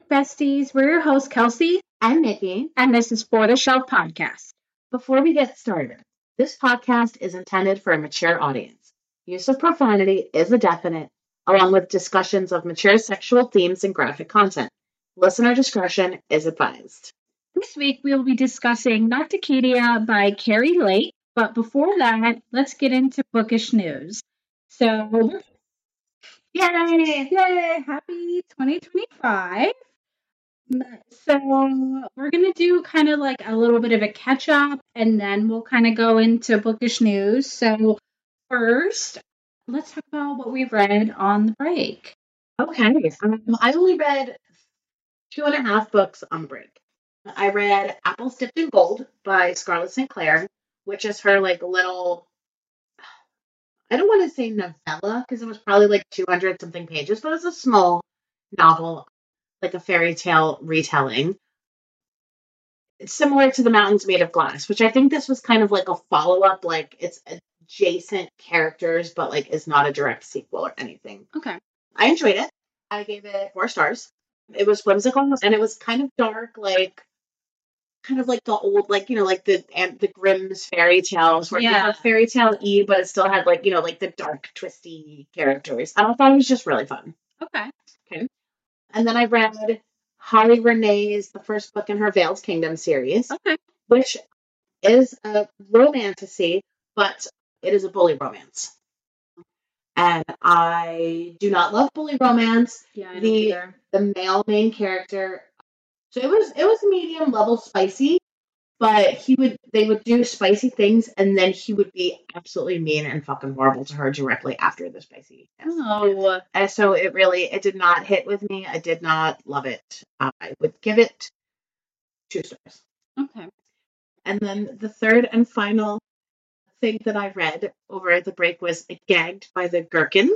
besties. We're your hosts, Kelsey, I'm Nikki. and this is For the Shelf Podcast. Before we get started, this podcast is intended for a mature audience. Use of profanity is a definite, along with discussions of mature sexual themes and graphic content. Listener discretion is advised. This week we will be discussing Nocticadia by Carrie Lake, but before that, let's get into bookish news. So, yay! Happy 2025. So, we're going to do kind of like a little bit of a catch up, and then we'll kind of go into bookish news. So, first, let's talk about what we read on the break. Okay. I only read 2.5 books on the break. I read Apples Dipped in Gold by Scarlett St. Clair, which is her like little, I don't want to say novella because it was probably like 200 something pages, but it's a small novel, like a fairy tale retelling. It's similar to The Mountains Made of Glass, which I think this was kind of like a follow up, like it's adjacent characters, but like is not a direct sequel or anything. Okay. I enjoyed it. I gave it 4 stars. It was whimsical and it was kind of dark, like kind of like the old, like like the Grimm's fairy tales, where you have fairy tale E, but it still had like like the dark, twisty characters. I thought it was just really fun. Okay. And then I read Holly Renee's the first book in her Veiled Kingdom series, which is a romantasy, but it is a bully romance. And I do not love bully romance. Yeah, I don't either. The male main character, so it was medium level spicy, but they would do spicy things, and then he would be absolutely mean and fucking horrible to her directly after the spicy. Oh. And so it did not hit with me. I did not love it. I would give it 2 stars. Okay. And then the third and final thing that I read over the break was Gagged by the Gherkin.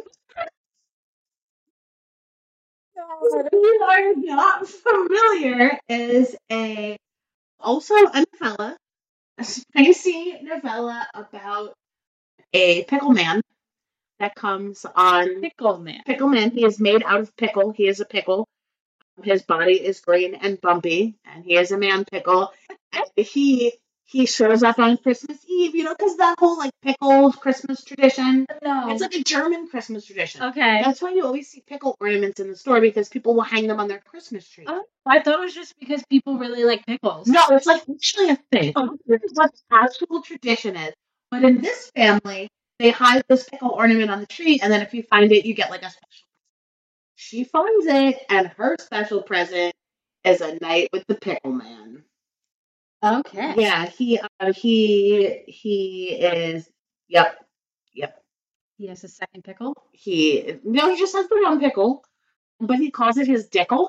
If you are not familiar, is also a novella, a spicy novella about a pickle man that comes on. Pickle man. Pickle man. He is made out of pickle. He is a pickle. His body is green and bumpy, and he is a man pickle. And he shows up on Christmas Eve, because that whole like pickles Christmas tradition. No. It's like a German Christmas tradition. Okay. That's why you always see pickle ornaments in the store, because people will hang them on their Christmas tree. Oh, I thought it was just because people really like pickles. No, it's like actually a thing. This is what actual tradition is. But in this family, they hide this pickle ornament on the tree, and then if you find it, you get like a special. She finds it, and her special present is a night with the pickle man. Okay. Yeah, he is. Yep. He has a second pickle. He just has the one pickle, but he calls it his dickle.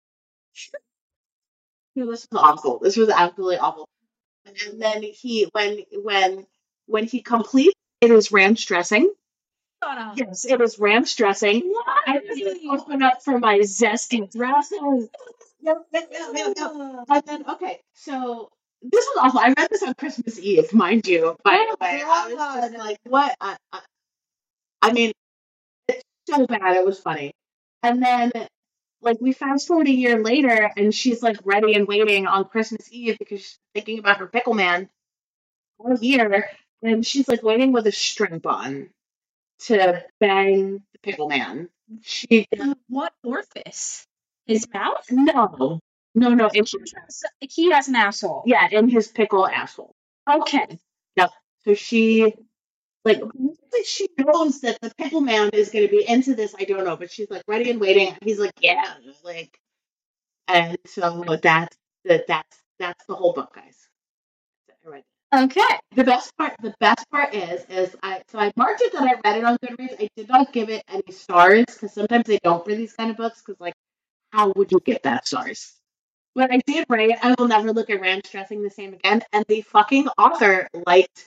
This was awful. This was absolutely awful. And then when he completes, it is ranch dressing. Shut up. Yes, it is ranch dressing. What? I just open up for my zesty dresses. Yep. And then, okay, so this was awful. I read this on Christmas Eve, mind you. By the way, I was just like, what? I mean, it's so bad. It was funny. And then, like, we fast forward a year later, and she's like ready and waiting on Christmas Eve because she's thinking about her pickle man all year, and she's like waiting with a strap on to bang the pickle man. What orifice? His mouth? No. He has an asshole. Yeah, in his pickle asshole. Okay. Yep. So she knows that the pickle man is going to be into this. I don't know, but she's like ready and waiting. He's like, yeah, like, and so that's the whole book, guys. Right. Okay. The best part is I marked it that I read it on Goodreads. I did not give it any stars because sometimes they don't for these kind of books, because like, how would you get that stars? But I did write, I will never look at ranch dressing the same again, and the fucking author liked.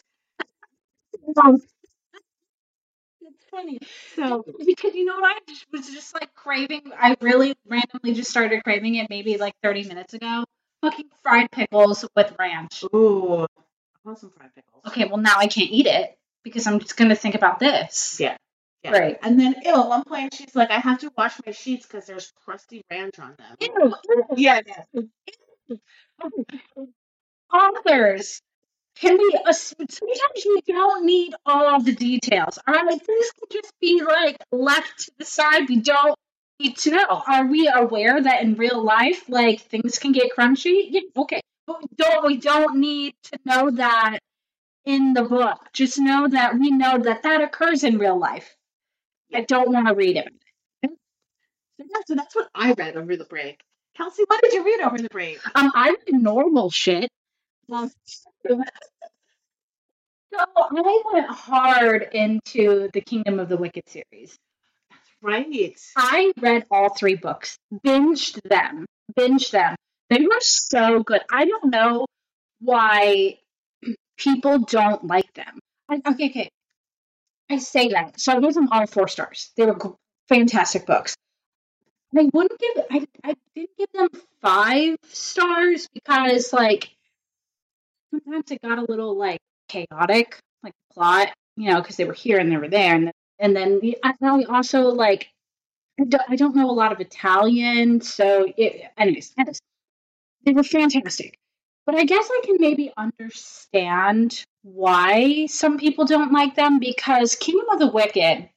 It's funny. So because you know what, I was just like craving. I really randomly just started craving it maybe like 30 minutes ago. Fucking fried pickles with ranch. Ooh, I want some fried pickles. Okay, well now I can't eat it because I'm just gonna think about this. Yeah. Yeah. Right. And then, at one point, she's like, I have to wash my sheets because there's crusty ranch on them. Yeah. Authors, can we? Sometimes we don't need all of the details. All right, things can just be like left to the side. We don't need to know. Are we aware that in real life, like things can get crunchy? Yeah, okay, but we don't need to know that in the book. Just know that we know that that occurs in real life. I don't want to read it. So that's what I read over the break. Kelsey, what did you read over the break? I read normal shit. So I went hard into the Kingdom of the Wicked series. Right. I read all 3 books, binged them. They were so good. I don't know why people don't like them. Okay. I say that. So I gave them all 4 stars. They were fantastic books. I didn't give them 5 stars because, like, sometimes it got a little, like, chaotic, like, plot, because they were here and they were there. And then I also, like, I don't know a lot of Italian, so anyways, they were fantastic. But I guess I can maybe understand why some people don't like them because Kingdom of the Wicked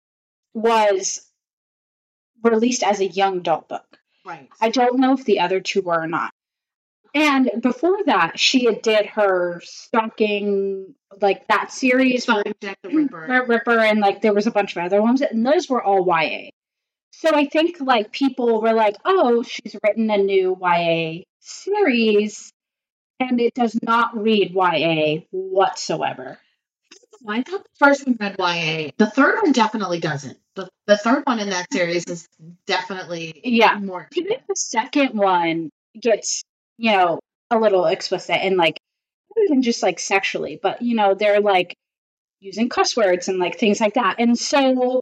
was released as a young adult book. Right. I don't know if the other 2 were or not. And before that, she did her stalking, like that series, Jack the Ripper. Ripper, and like there was a bunch of other ones, and those were all YA. So I think like people were like, "Oh, she's written a new YA series, and it does not read YA whatsoever." I thought the first one read YA. The third one definitely doesn't. The third one in that series is definitely more. I think the second one gets, a little explicit and like not even just like sexually, but they're like using cuss words and like things like that. And so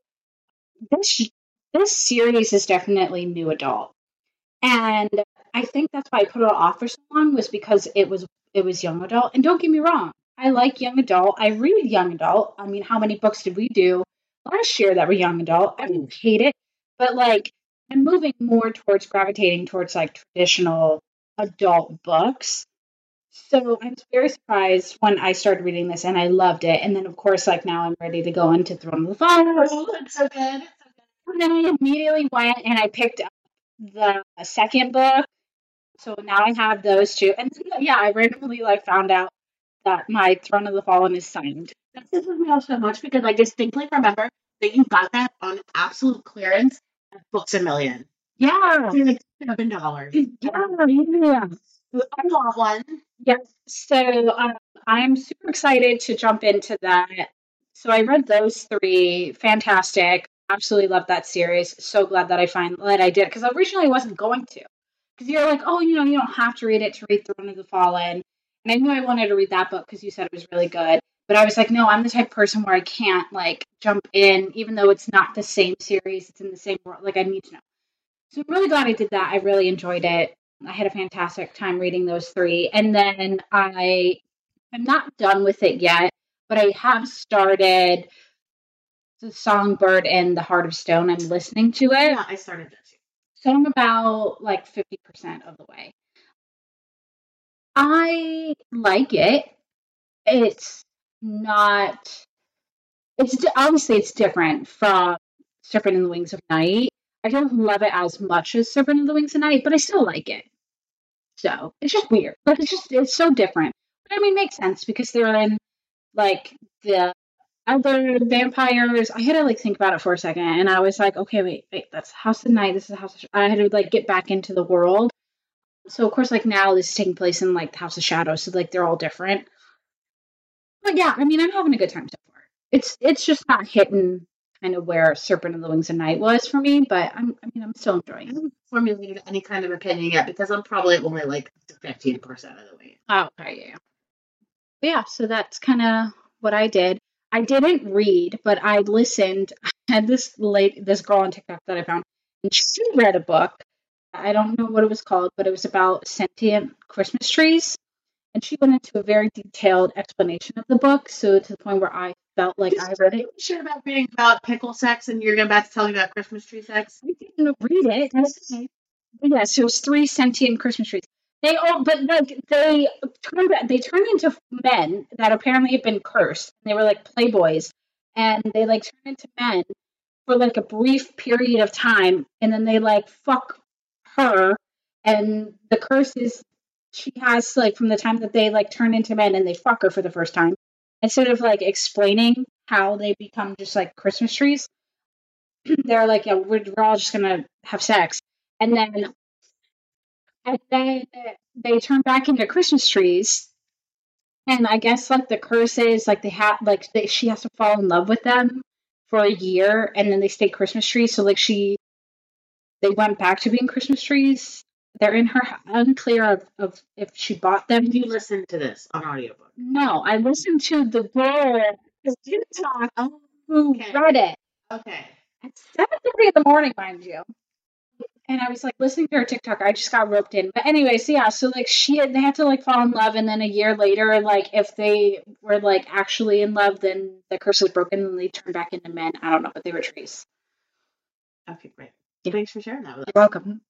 this series is definitely new adult. And I think that's why I put it off for so long was because it was young adult. And don't get me wrong, I like young adult. I read young adult. I mean, how many books did we do last year that were young adult? I don't hate it, but like I'm moving more towards gravitating towards like traditional adult books. So I was very surprised when I started reading this and I loved it. And then of course, like now I'm ready to go into Throne of the Fallen. Oh, it's so good. And then I immediately went and I picked up the second book. So now I have those 2. And yeah, I randomly like found out that my Throne of the Fallen is signed. That pisses me off so much because I distinctly remember that you got that on absolute clearance at Books A Million. Yeah. For like $7. Yeah. I want one. Yes. So I'm super excited to jump into that. So I read those 3. Fantastic. Absolutely love that series. So glad that I did because originally I wasn't going to. Because you're like, oh, you don't have to read it to read Throne of the Fallen. And I knew I wanted to read that book because you said it was really good. But I was like, no, I'm the type of person where I can't like jump in, even though it's not the same series, it's in the same world. Like I need to know. So I'm really glad I did that. I really enjoyed it. I had a fantastic time reading those 3. And then I'm not done with it yet, but I have started The Songbird and The Heart of Stone. I'm listening to it. Yeah, I started that too. So I'm about like 50% of the way. I like it. It's not. Obviously it's different from Serpent and the Wings of Night. I don't love it as much as Serpent and the Wings of Night, but I still like it. So it's just weird. Like it's so different. But I mean, it makes sense because they're in like the other vampires. I had to like think about it for a second, and I was like, okay, wait, that's House of Night. This is House of. I had to like get back into the world. So of course, like now this is taking place in like the House of Shadows, so like they're all different. But yeah, I mean, I'm having a good time so far. It's just not hitting kind of where Serpent of the Wings of Night was for me, but I'm still enjoying it. I haven't formulated any kind of opinion yet because I'm probably only like 15% of the way. Oh, okay, yeah. But yeah, so that's kind of what I did. I didn't read, but I listened. I had this girl on TikTok that I found, and she read a book. I don't know what it was called, but it was about sentient Christmas trees. And she went into a very detailed explanation of the book, so to the point where I felt like I read it. Shit about reading about pickle sex, and you're about to tell me about Christmas tree sex. I didn't read it. Okay. But yeah, so it was 3 sentient Christmas trees. They all, but like they turned into men that apparently had been cursed. They were like playboys, and they like turned into men for like a brief period of time, and then they like fuck her, and the curse is she has like from the time that they like turn into men and they fuck her for the first time, instead of like explaining how they become just like Christmas trees, they're like, yeah, we're all just gonna have sex, and then they turn back into Christmas trees. And I guess like the curse is like she has to fall in love with them for a year, and then they stay Christmas trees. So like they went back to being Christmas trees. They're in her unclear of if she bought them. You listened to this on audiobook? No, I listened to the girl TikTok who Okay. read it Okay. at 7:30 in the morning, mind you. And I was like listening to her TikTok. I just got roped in. But anyways, yeah. So like they had to like fall in love, and then a year later, like if they were like actually in love, then the curse was broken, and they turned back into men. I don't know, but they were trees. Okay, great. Thanks for sharing that with us. You're welcome.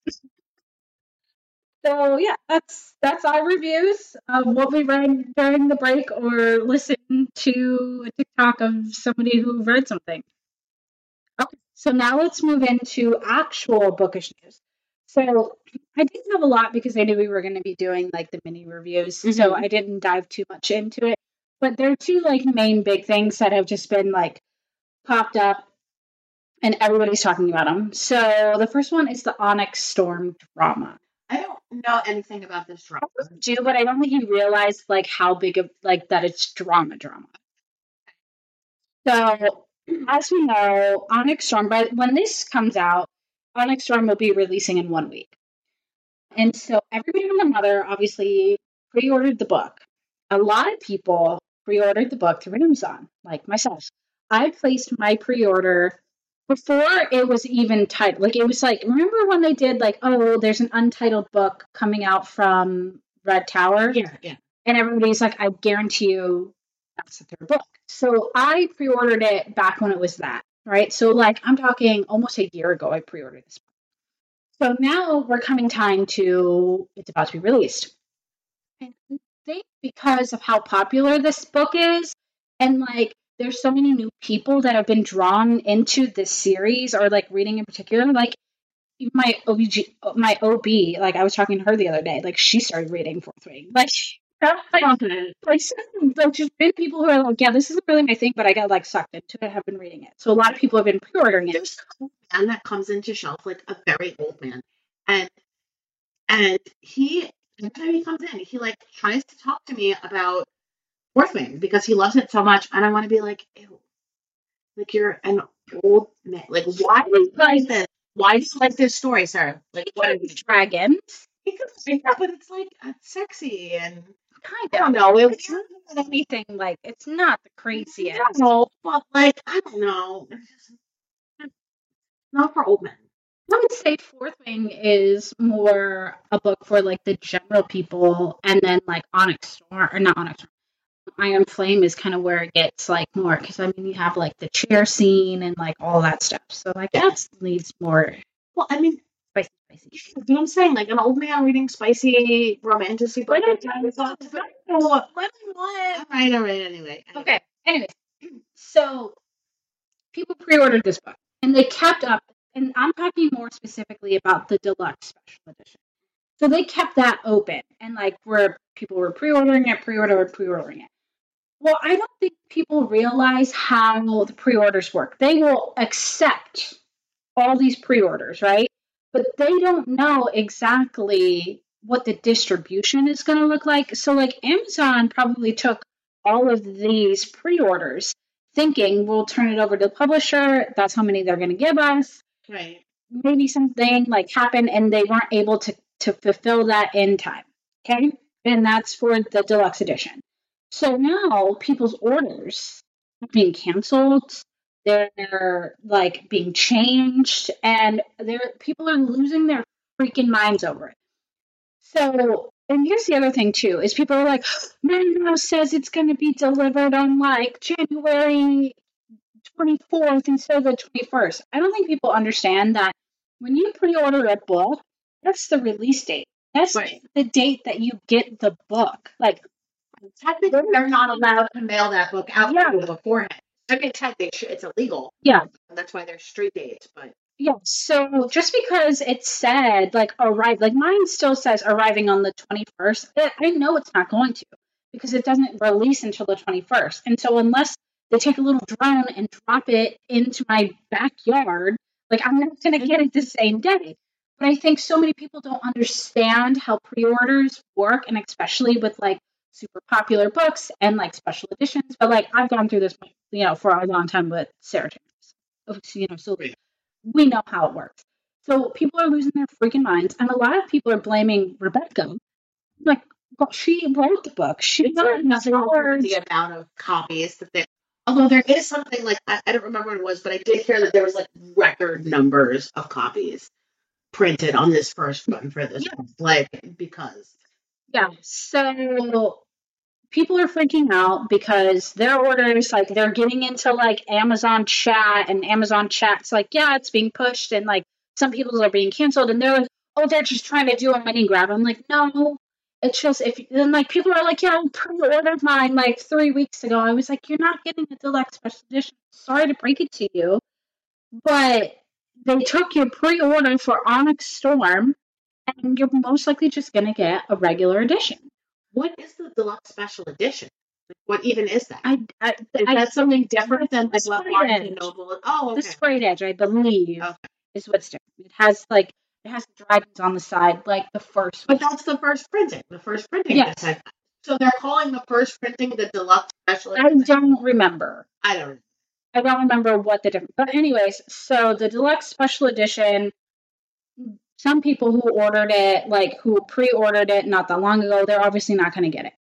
So yeah, that's our reviews of what we read during the break, or listened to a TikTok of somebody who read something. Okay, so now let's move into actual bookish news. So I didn't have a lot because I knew we were going to be doing like the mini reviews, so I didn't dive too much into it. But there are two like main big things that have just been like popped up, and everybody's talking about them. So the first one is the Onyx Storm drama. I don't know anything about this drama. I do, but I don't think you realize like how big of like that it's drama. So as we know, Onyx Storm, when this comes out, Onyx Storm will be releasing in 1 week. And so everybody and their mother obviously pre-ordered the book. A lot of people pre-ordered the book through Amazon, like myself. I placed my pre-order before it was even titled. Like it was like, remember when they did like, oh, there's an untitled book coming out from Red Tower? Yeah. And everybody's like, I guarantee you that's their book. So I pre-ordered it back when it was that, right? So like I'm talking almost a year ago I pre-ordered this book. So now we're coming time to it's about to be released. And I think because of how popular this book is, and like there's so many new people that have been drawn into this series or like reading in particular, like even my OB, like I was talking to her the other day, like she started reading Fourth Wing. Like just been people who are like, yeah, this isn't really my thing, but I got like sucked into it, have been reading it. So a lot of people have been pre-ordering it. There's a man that comes into shelf, like a very old man, and he every time he comes in, he like tries to talk to me about Fourth Wing because he loves it so much, and I want to be like, ew, like you're an old man. Like why do you like this? Why do you like this story, sir? Like what are these dragons? But it's like sexy and kind of. I don't know. It's not anything like it's not the craziest. No, but like I don't know. It's just not for old men. I would say Fourth Wing is more a book for like the general people, and then like Onyx Storm, or not Onyx Storm, Iron Flame is kind of where it gets like more, because I mean you have like the chair scene and like all that stuff. So like that needs more. Well, I mean, spicy. You know what I'm saying? Like an old man reading spicy romantic book. All right, anyway. Okay. Anyways, so people pre-ordered this book, and they kept up. And I'm talking more specifically about the deluxe special edition. So they kept that open, and like where people were pre-ordering it. Well, I don't think people realize how the pre-orders work. They will accept all these pre-orders, right? But they don't know exactly what the distribution is going to look like. So like Amazon probably took all of these pre-orders thinking we'll turn it over to the publisher. That's how many they're going to give us. Right. Maybe something like happened and they weren't able to fulfill that in time. Okay. And that's for the deluxe edition. So now people's orders are being canceled. They're like being changed, and people are losing their freaking minds over it. So, and here's the other thing too, is people are like, Mango says it's going to be delivered on like January 24th instead of the 21st. I don't think people understand that when you pre-order a book, that's the release date. That's Right. the date that you get the book. Like, Technically, they're not allowed to mail that book out Yeah. to you beforehand. I mean, technically, it's illegal. yeah, That's why there's street dates. But yeah. So just because it said like arrive, like mine still says arriving on the 21st, I know it's not going to because it doesn't release until the 21st. And so unless they take a little drone and drop it into my backyard, like I'm not going to get it the same day. But I think so many people don't understand how pre-orders work, and especially with like super popular books and like special editions. But like I've gone through this, for a long time with Sarah Chambers. So we know how it works. So people are losing their freaking minds, and a lot of people are blaming Rebecca. Like, well, she wrote the book. She it's not nothing hours. the amount of copies that they. Although there is something like I don't remember what it was, but I did hear that there was like record numbers of copies printed on this first one for this one, like because Yeah. So people are freaking out because their orders, like, they're getting into like Amazon chat, and Amazon chat's like, yeah, it's being pushed, and like some people are being canceled, and they're like, oh, they're just trying to do a money grab. I'm like, no, it's just if then like people are like, yeah, I pre-ordered mine like 3 weeks ago. I was like, you're not getting a deluxe special edition. Sorry to break it to you, but they took your pre-order for Onyx Storm, and you're most likely just gonna get a regular edition. what is the deluxe special edition? Like, what even is that? Is I that something different than like what Sprite Barnes Edge. and Noble? Oh, The okay. Sprite Edge, I believe, Okay. is what's different. It has dragons on the side, like the first But one. that's the first printing. The first printing. Yes. That had- So they're calling the first printing the deluxe special I edition. don't remember. I don't. I don't remember what the difference. But anyways, so the deluxe special edition. Some people who ordered it, like who pre-ordered it not that long ago, they're obviously not going to get it.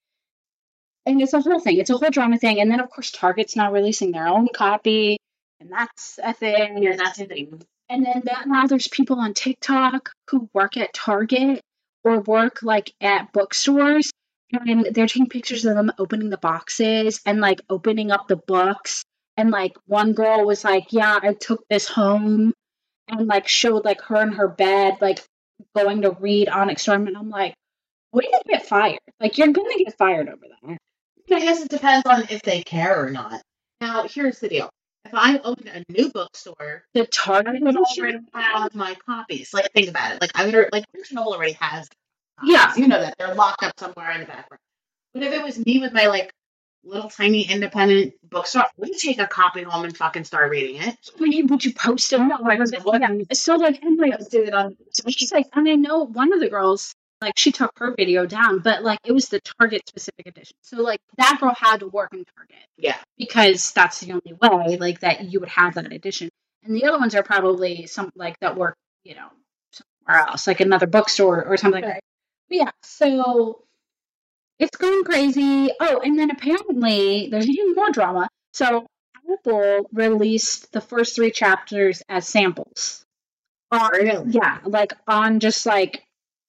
And it's a whole thing. It's a whole drama thing. And then, of course, Target's not releasing their own copy, and that's a thing. Yeah, that's the thing. And then now there's people on TikTok who work at Target or work like at bookstores, and they're taking pictures of them opening the boxes and like opening up the books. And like one girl was like, "Yeah, I took this home," and like showed like her in her bed, like going to read Onyx Storm. And I'm like, "What do you get fired? Like you're gonna get fired over that." I guess it depends on if they care or not. Now, here's the deal. If I own a new bookstore, The Target would edition? already have my copies. Like, think about it. Like, I would, like, Barnes and Noble already has copies. Yeah. You know that. They're locked up somewhere in the background. But if it was me with my, like, little tiny independent bookstore, I would take a copy home and fucking start reading it. Would you post it? No, I wasn't. Yeah. So like anyway, Let's do it on. she's like, and I know one of the girls, like she took her video down, but like it was the Target specific edition. So like that girl had to work in Target Yeah. because that's the only way like that you would have that edition. And the other ones are probably some like that work, somewhere else, like another bookstore or something like that. But yeah, so it's going crazy. Oh, and then apparently there's even more drama. So Apple released the first 3 chapters as samples. Really? Yeah, like on just like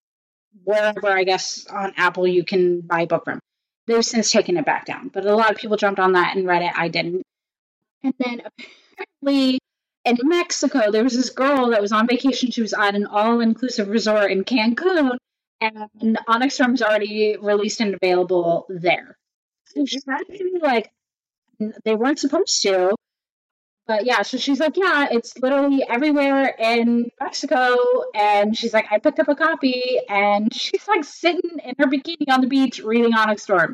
wherever I guess on Apple you can buy a book from. They've since taken it back down, but a lot of people jumped on that and read it. I didn't. And then apparently in Mexico there was this girl that was on vacation. She was at an all-inclusive resort in Cancun, and Onyx Storm is already released and available there. So she's actually like, they weren't supposed to, but yeah, so she's like, yeah, it's literally everywhere in Mexico. And she's like, I picked up a copy, and she's like sitting in her bikini on the beach reading Onyx Storm.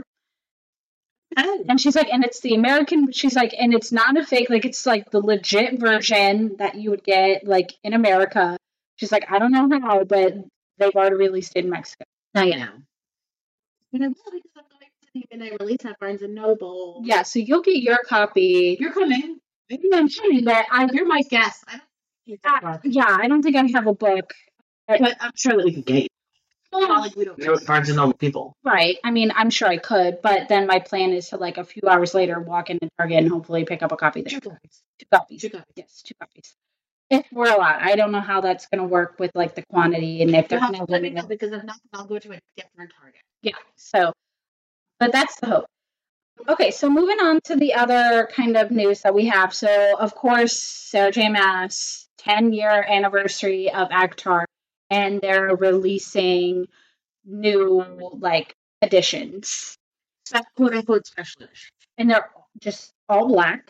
And she's like, and it's the American, she's like, and it's not a fake, like it's like the legit version that you would get like in America. She's like, I don't know how, but they've already released it in Mexico. Now you know. But I'm really even I release at Barnes and Noble. Yeah, so you'll get your copy. You're coming. Maybe I'm kidding, but You're my guest. yeah, I don't think I have a book. But I'm sure that we could get you. Well, Not like we don't know Barnes and Noble people. right. I mean, I'm sure I could, but then my plan is to like a few hours later walk into Target and hopefully pick up a copy there. 2 copies. 2 copies. 2 copies. Yes, 2 copies. if we're allowed. I don't know how that's going to work with like the quantity and if You they're have going to to let me limit know it. because if not, then I'll go to a different Target. Yeah. So, but that's the hope. Okay, so moving on to the other kind of news that we have. So, of course, Sarah J. Maas 10-year anniversary of Avatar, and they're releasing new like editions, Quote unquote special edition. and they're just all black.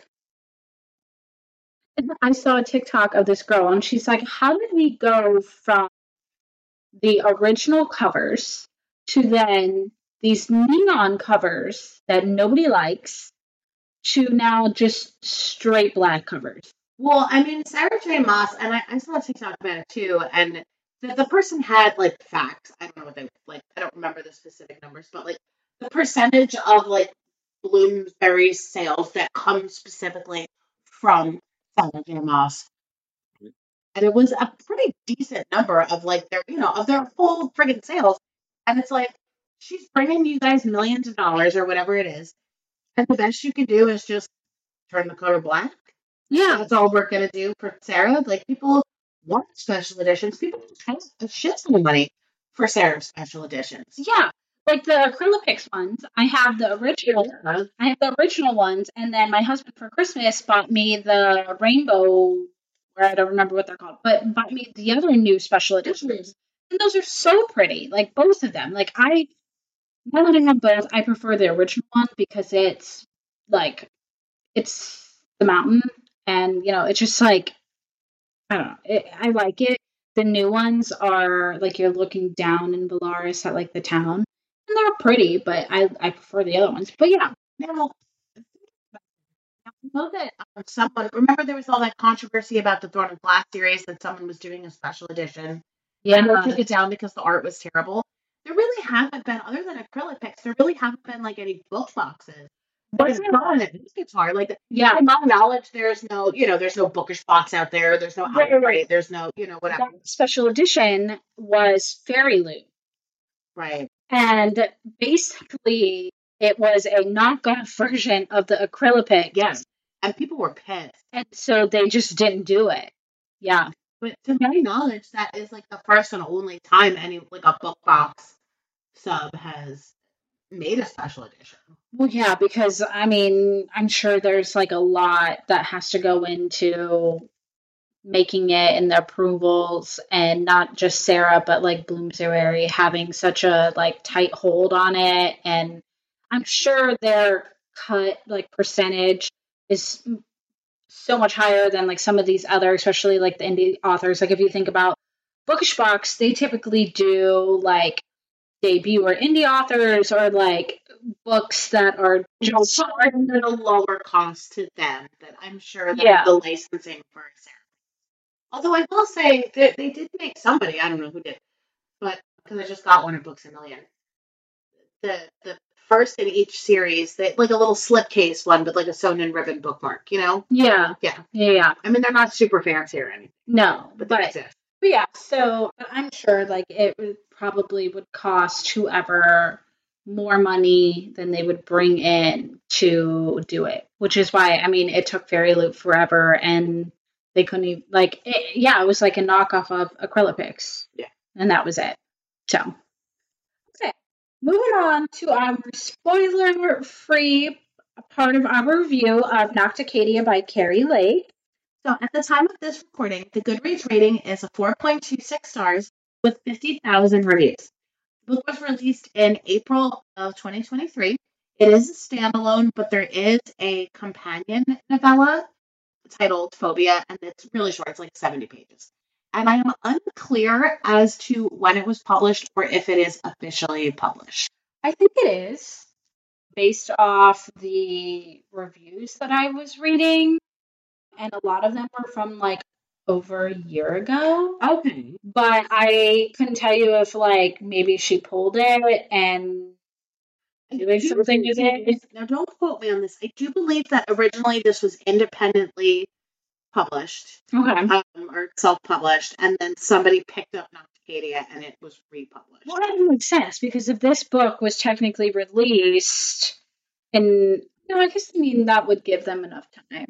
And I saw a TikTok of this girl, and she's like, "How did we go from the original covers to then these neon covers that nobody likes to now just straight black covers?" Well, I mean, Sarah J. Maas, and I saw a TikTok about it too, and the person had like facts. I don't know what they like. I don't remember the specific numbers, but like the percentage of like Bloomsbury's sales that come specifically from Sarah J. Maas, and it was a pretty decent number of like their of their full friggin' sales, and it's like she's bringing you guys millions of dollars or whatever it is, and the best you can do is just turn the color black. Yeah, That's all we're gonna do for Sarah. Like people want special editions. People pay a shit ton of money for Sarah's special editions. yeah. Like the Acrylics ones, I have the original. I have the original ones, and then my husband for Christmas bought me the rainbow, or I don't remember what they're called, but bought me the other new special editions, and those are so pretty. Like both of them. Like now that I have both, I prefer the original one because it's like it's the mountain, and it's just like I don't know. I like it. The new ones are like you're looking down in Belarus at like the town, and they're pretty, but I prefer the other ones. But yeah, Now, I know that someone remember there was all that controversy about the Thorn of Glass series that someone was doing a special edition. yeah, And they took it down because the art was terrible. There really haven't been, other than acrylic picks, there really haven't been like any book boxes. There's not an guitar. Like, yeah. to my knowledge, there's no, there's no bookish box out there. There's no Right. outright. There's no, whatever. That special edition was Fairy Loot, Right. and basically it was a knockoff version of the Acrylic. Yes. And people were pissed. And so they just didn't do it. Yeah. But to my knowledge, that is like the first and only time any like a book box sub has made a special edition. Well, yeah, because I mean, I'm sure there's like a lot that has to go into making it and the approvals, and not just Sarah, but like Bloomsbury having such a like tight hold on it. And I'm sure their cut like percentage is so much higher than like some of these other, especially like the indie authors. Like if you think about Bookish Box, they typically do like debut or indie authors or like books that are just at a lower cost to them that I'm sure that Yeah. the licensing for Sarah. Although I will say that they did make somebody, I don't know who did, but because I just got one at Books a Million. The first in each series, they like a little slipcase one with like a sewn in ribbon bookmark, Yeah. Yeah. Yeah. I mean, they're not super fancy or anything, No, but but they exist. yeah, so I'm sure like it probably would cost whoever more money than they would bring in to do it, which is why I mean it took Fairy Loot forever, and they couldn't even like it was like a knockoff of Acrylics. Yeah. And that was it. So okay, moving on to our spoiler-free part of our review of Nocticadia by Carrie Lake. So at the time of this recording, the Goodreads rating is a 4.26 stars with 50,000 reviews. The book was released in April of 2023. It is a standalone, but there is a companion novella titled Phobia, and it's really short. It's like 70 pages. And I am unclear as to when it was published or if it is officially published. I think it is based off the reviews that I was reading, and a lot of them were from like over a year ago. Okay. But I couldn't tell you if like maybe she pulled it and doing something with it. Now, don't quote me on this. I do believe that originally this was independently published. Okay. Or self-published, and then somebody picked up Nocticadia and it was republished. Well, that doesn't make sense because if this book was technically released, and I guess that would give them enough time.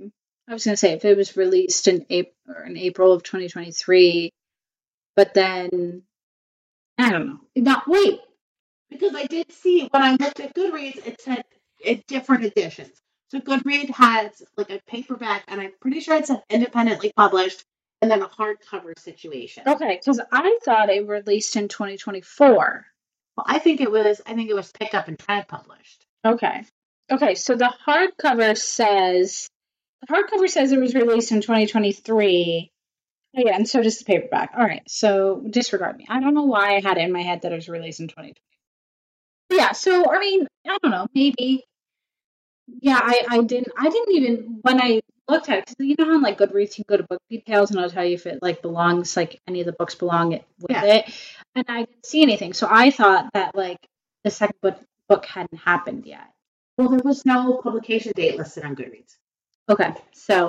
I was going to say, if it was released in April of 2023, but then, I don't know. Wait, because I did see when I looked at Goodreads, it said different editions. So Goodreads has like a paperback, and I'm pretty sure it's independently published, and then a hardcover situation. Okay, because I thought it released in 2024. Well, I think it was picked up and tried published. Okay. So the hardcover says it was released in 2023. Oh, yeah, and so does the paperback. All right, so disregard me. I don't know why I had it in my head that it was released in 2020. Yeah, so I mean, I don't know, maybe. Yeah, I didn't even when I looked at it, because you know how on like Goodreads you can go to book details and it'll tell you if it like belongs, like any of the books belong with it, and I didn't see anything, so I thought that like the second book hadn't happened yet. Well, there was no publication date listed on Goodreads. Okay, so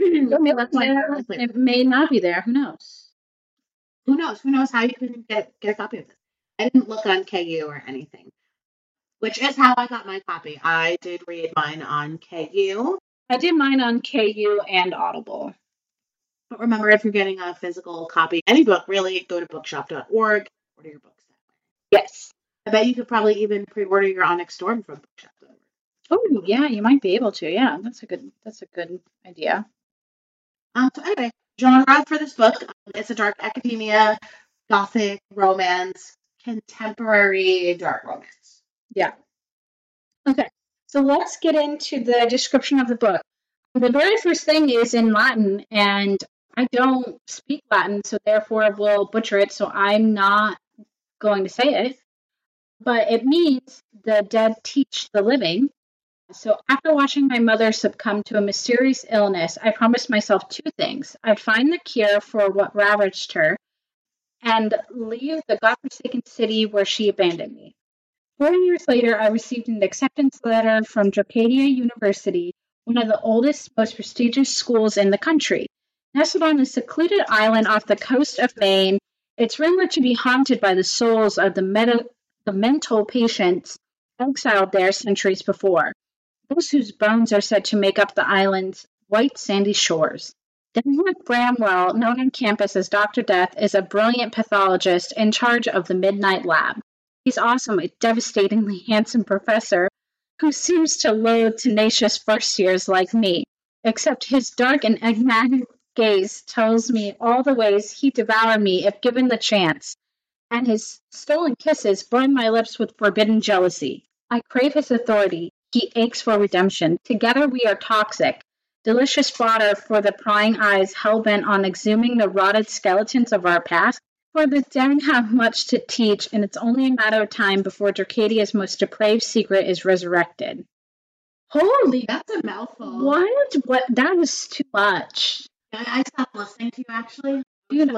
it may not be there. Who knows? Who knows how you can get a copy of this? I didn't look on KU or anything, which is how I got my copy. I did read mine on KU. I did mine on KU and Audible. But remember, if you're getting a physical copy, any book, really, go to bookshop.org, order your books that way. Yes. I bet you could probably even pre-order your Onyx Storm from bookshop.org. Oh, yeah, you might be able to. Yeah, that's a good idea. So anyway, genre for this book, it's a dark academia, gothic romance, contemporary dark romance. Yeah. Okay, so let's get into the description of the book. The very first thing is in Latin, and I don't speak Latin, so therefore we'll butcher it, so I'm not going to say it. But it means the dead teach the living. So after watching my mother succumb to a mysterious illness, I promised myself two things. I'd find the cure for what ravaged her and leave the godforsaken city where she abandoned me. 4 years later, I received an acceptance letter from Drocadia University, one of the oldest, most prestigious schools in the country. Nestled on a secluded island off the coast of Maine, it's rumored to be haunted by the souls of the mental patients exiled there centuries before, those whose bones are said to make up the island's white sandy shores. Denmark Bramwell, known on campus as Dr. Death, is a brilliant pathologist in charge of the Midnight Lab. He's also a devastatingly handsome professor who seems to loathe tenacious first years like me, except his dark and enigmatic gaze tells me all the ways he'd devour me if given the chance, and his stolen kisses burn my lips with forbidden jealousy. I crave his authority. He aches for redemption. Together we are toxic, delicious fodder for the prying eyes hell-bent on exhuming the rotted skeletons of our past. For the dead have much to teach, and it's only a matter of time before Drocadia's most depraved secret is resurrected. Holy, that's a mouthful. What? That was too much. I stopped listening to you, actually. Dude,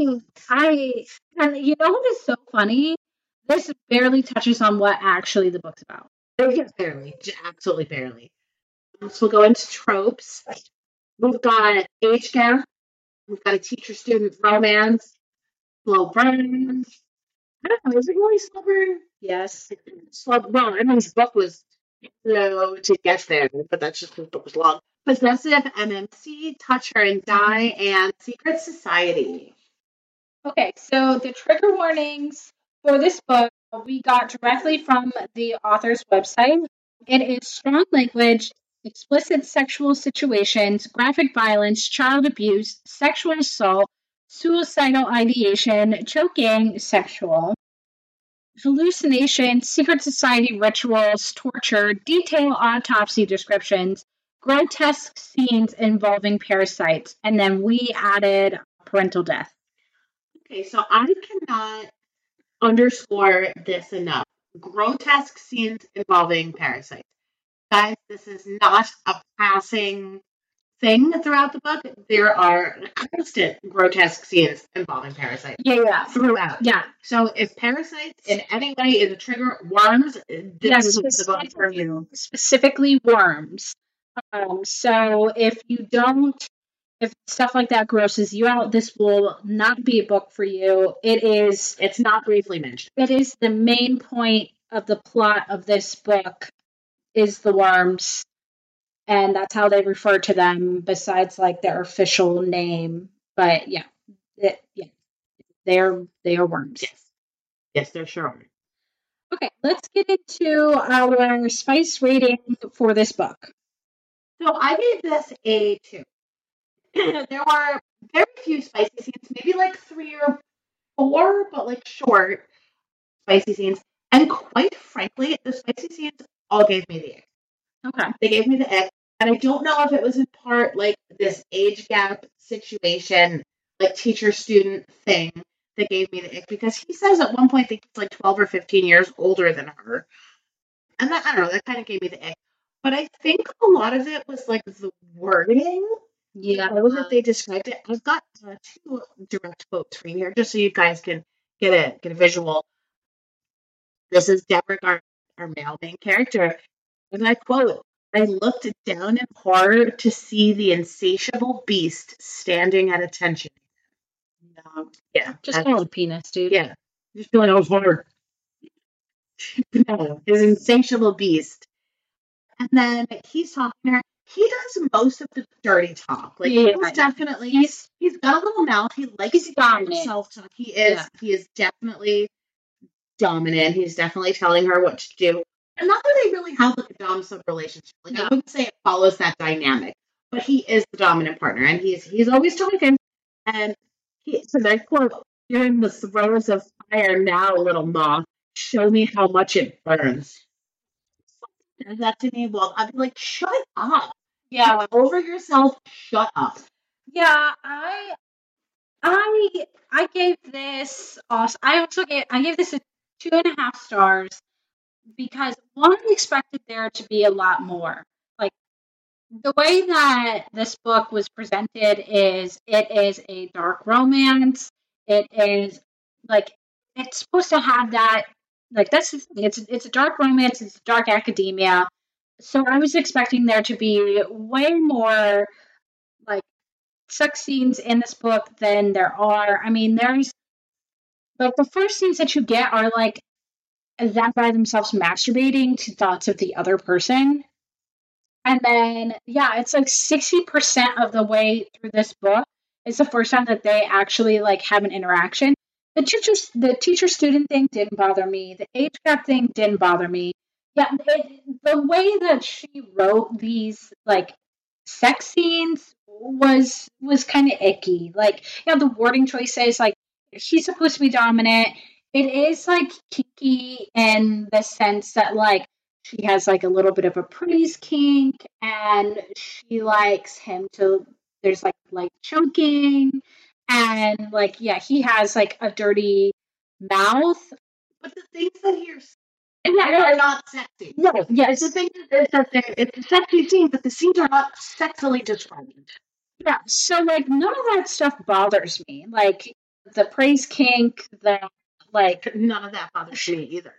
and you know what is so funny? This barely touches on what actually the book's about. Barely, absolutely barely. So we'll go into tropes. We've got age gap. We've got a teacher-student romance. Slow burn. I don't know, is it really slow burn? Yes. Well, I mean, this book was slow to get there, but that's just because the book was long. Possessive MMC, Touch Her and Die, and Secret Society. Okay, so the trigger warnings for this book we got directly from the author's website. It is strong language, explicit sexual situations, graphic violence, child abuse, sexual assault, suicidal ideation, choking, sexual, hallucination, secret society rituals, torture, detailed autopsy descriptions, grotesque scenes involving parasites, and then we added parental death. Okay, so I cannot underscore this enough. Grotesque scenes involving parasites. Guys, this is not a passing thing throughout the book. There are constant grotesque scenes involving parasites. Yeah. Throughout. Yeah. So if parasites in any way is a trigger, worms, this is the book for you. Specifically worms. So if stuff like that grosses you out, this will not be a book for you. It's not briefly mentioned. It is the main point of the plot of this book is the worms. and that's how they refer to them besides like their official name. But yeah, yeah, they are worms. Yes, they're sure. Okay, let's get into our spice rating for this book. So I gave this a 2. There were very few spicy scenes, maybe like 3 or 4, but like short spicy scenes. And quite frankly, the spicy scenes all gave me the ick. Okay. They gave me the ick. And I don't know if it was in part like this age gap situation, like teacher student thing that gave me the ick, because he says at one point that he's like 12 or 15 years older than her. And that, I don't know, that kind of gave me the ick. But I think a lot of it was like the wording. Yeah. The way that they described it. I've got 2 direct quotes for you here, just so you guys can get a visual. This is Derek, our male main character. And I quote, I looked down in horror to see the insatiable beast standing at attention. Yeah. Just call it a penis, dude. Yeah. Just feel like I was horror. No, his insatiable beast. And then he's talking to her. He does most of the dirty talk. Like Yeah, he's definitely he's got a little mouth. He likes to dominant. himself talk. He is definitely dominant. He's definitely telling her what to do. And not that they really have like a dom sub relationship. Like I wouldn't say it follows that dynamic, but he is the dominant partner, and he's always talking. And so I quote, "You're in the throes of fire now, little moth. Show me how much it burns." And that to me, well, I'd be like, shut up. Yeah. Get over yourself. Shut up. Yeah, I gave this also. I gave this a 2.5 stars because one, I expected there to be a lot more. Like the way that this book was presented is it is a dark romance. It is like it's supposed to have that like that's the thing. It's a dark romance. It's dark academia. So I was expecting there to be way more like sex scenes in this book than there are. I mean, there's like the first scenes that you get are like them by themselves masturbating to thoughts of the other person. And then, yeah, it's like 60% of the way through this book is the first time that they actually like have an interaction. The teacher student thing didn't bother me. The age gap thing didn't bother me. Yeah, the way that she wrote these like sex scenes was kind of icky. Like, yeah, the wording choices, like she's supposed to be dominant. It is like kinky in the sense that like she has like a little bit of a praise kink, and she likes him to. There's like choking, and like yeah, he has like a dirty mouth. But the things that are not sexy. No, yeah, it's the thing that it's a sexy scene, but the scenes are not sexily described. Yeah, so like none of that stuff bothers me. Like the praise kink, the like none of that bothers me either.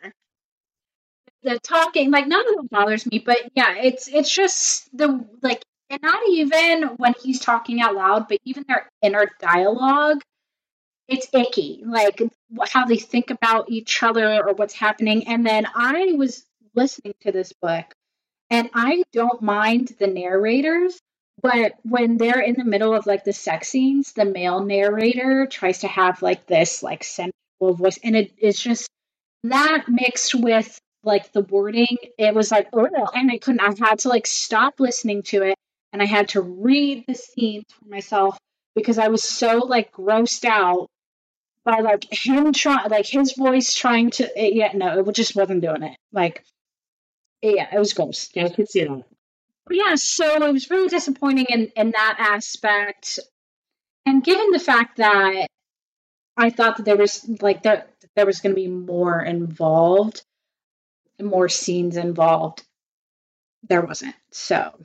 The talking, like none of that bothers me, but yeah, it's just the like, and not even when he's talking out loud, but even their inner dialogue, it's icky. Like how they think about each other or what's happening. And then I was listening to this book, and I don't mind the narrators, but when they're in the middle of like the sex scenes, the male narrator tries to have like this like sensual voice, and it's just that mixed with like the wording, it was like, oh, and I had to like stop listening to it, and I had to read the scenes for myself because I was so like grossed out by like him trying, like his voice trying to, yeah, no, it just wasn't doing it. Like, yeah, it was gross. Yeah, I could see that. But yeah, so it was really disappointing in that aspect. And given the fact that I thought that there was like there was going to be more involved, more scenes involved, there wasn't. So